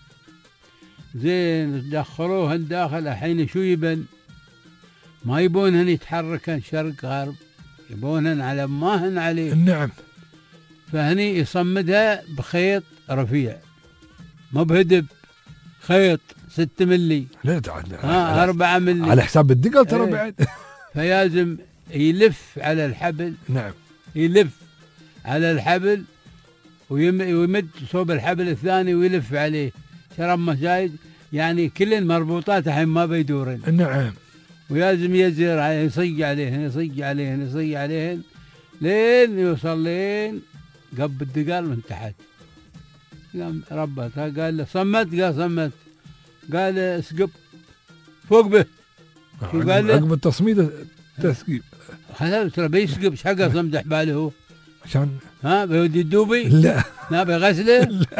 زين دخلوهن داخل. الحين شو يبن؟ ما يبونهن يتحركن شرق غرب، يبونهن على ما هن عليه. نعم. فهني يصمدها بخيط رفيع، مو بهدب، خيط ستة ملي. لا تعال ها أربعة ملي على حساب الدقل ترى ايه. بعد. فيازم يلف على الحبل. نعم. يلف على الحبل ويمد صوب الحبل الثاني ويلف عليه شرم مشايد، يعني كل مربوطات الحين ما بيدورن. نعم. ويازم يزر يصي عليهن يصي عليهن يصي عليهن لين يوصل لين قب الدقال من تحت. قام ربطها قال له صمت، قال صمت، قال اسقب فوق به. شو قال له؟ عقب التصميد تثقيب. خلاص ترى بيسقب ايش حقه صمد حباله هو؟ عشان ها بيودي الدوبي؟ لا. لا بيغسله؟ لا.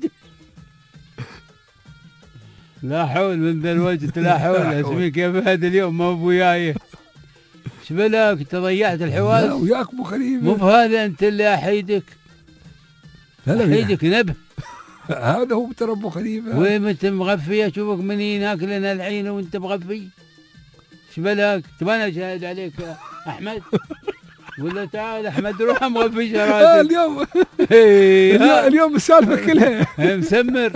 لا حول من ذا الوقت لا حول. اسمي كيف هذا اليوم ما هو وياي؟ ايش بلاك انت ضيعت الحواس؟ لا وياك ابو خليفه. مو بهذا انت اللي احيدك. لا لا احيدك نبه. هذا هو ترى ابو خليفه. وين انت مغفي؟ اشوفك منين اكلنا العين وانت مغفي. ايش بلاك؟ تبغى اشاهد عليك يا احمد؟ ولا تعال احمد روح مغفي شراتك. اليوم اليوم اليوم السالفه كلها مسمر.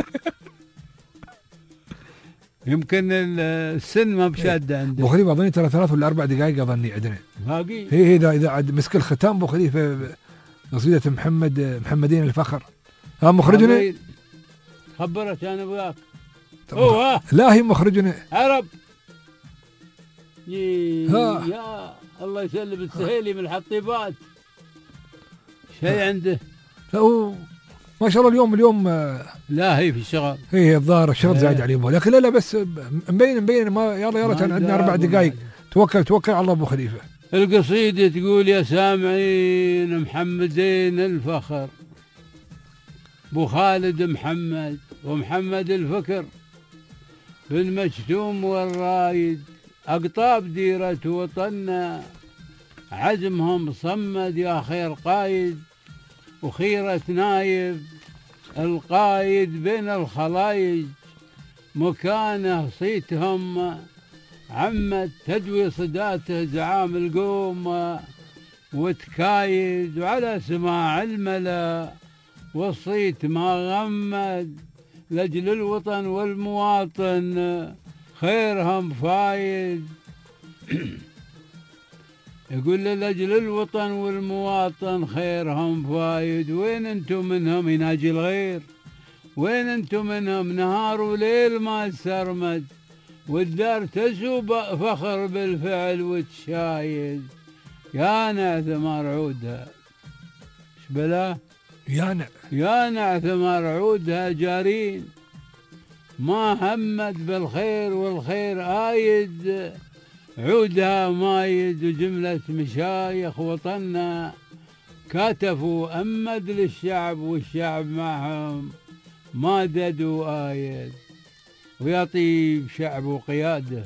يمكن السن ما بشاده عندك. ابو خليفه اظني ترى ثلاث ولا اربع دقائق اظني عندنا. باقي؟ هي اذا اذا عاد مسك الختام ابو خليفه قصيده محمد محمدين الفخر. ها مخرجنا؟ خبرك انا وياك. هو لا هي مخرجنا عرب. يا الله يسلم السهيلي من الحطيبات. شيء عنده. ما شاء الله اليوم اليوم لا هي في الشغل. هي الظاهر الشرط زايد عليهم، لكن لا لا بس مبين مبين ما يلا يلا كان عندنا اربع دقائق. توكل توكل على الله ابو خليفه. القصيده تقول يا سامعين محمدين الفخر، ابو خالد محمد ومحمد الفكر، بن مشتوم والرايد، اقطاب ديرة وطننا، عزمهم صمد يا خير قايد، وخيرة نايب القايد بين الخلايج، مكانه صيتهم عمت تدوي صداته زعام القوم، وتكايد وعلى سماع الملا، والصيت ما غمد لأجل الوطن والمواطن خيرهم فايد. يقول لأجل الوطن والمواطن خيرهم فايد، وين انتم منهم يناجي الغير، وين انتم منهم نهار وليل ما سرمد، والدار تسوب فخر بالفعل وتشايد. يا نع ثمار عودها شبلا يانع يانع ثمار عودها جارين، ما همت بالخير والخير آيد، عودها مايد. وجملة مشايخ وطننا كاتفوا أمد للشعب، والشعب معهم مادد وآيد. ويطيب شعب وقياده،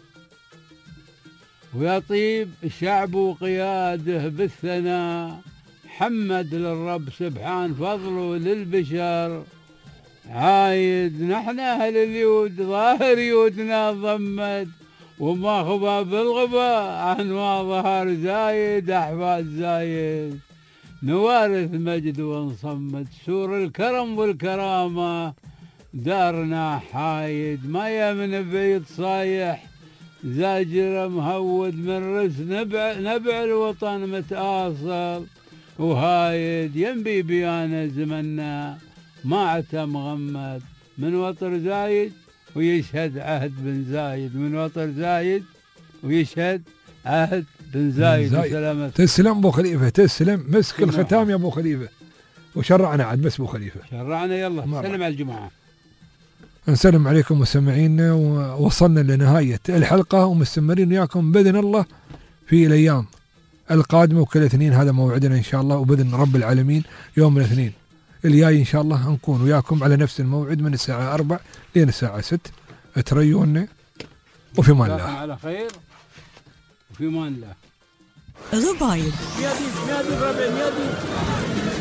ويطيب شعب وقياده بالثناء، حمد للرب سبحان فضله للبشر عايد. نحن أهل اليود ظاهر يودنا ضمد، وما خبا بالغبا عن ما ظهر زايد. أحفاد زايد نوارث مجد ونصمد، سور الكرم والكرامة دارنا حايد. ما يمن بعيد صايح زاجر مهود، من رس نبع, نبع الوطن متآصل وهايد. ينبي بيانا زمنا ما عتا مغمد، من وطر زايد ويشهد عهد بن زايد، من وطر زايد ويشهد عهد بن زايد. سلامة. تسلم ابو خليفه، تسلم. مسك الختام يا ابو خليفه، وشرعنا عاد بس ابو خليفه شرعنا. يلا سلم على الجماعه. نسلم عليكم مستمعينا، ووصلنا لنهايه الحلقه، ومستمرين وياكم باذن الله في الايام القادمه، وكل اثنين هذا موعدنا ان شاء الله، وباذن رب العالمين يوم الاثنين الجاي ان شاء الله نكون وياكم على نفس الموعد من الساعه أربعة لين الساعه ستة. تريونا وفي مان الله. على خير وفي مان الله. غبايب يا دي يا دي ربع يا دي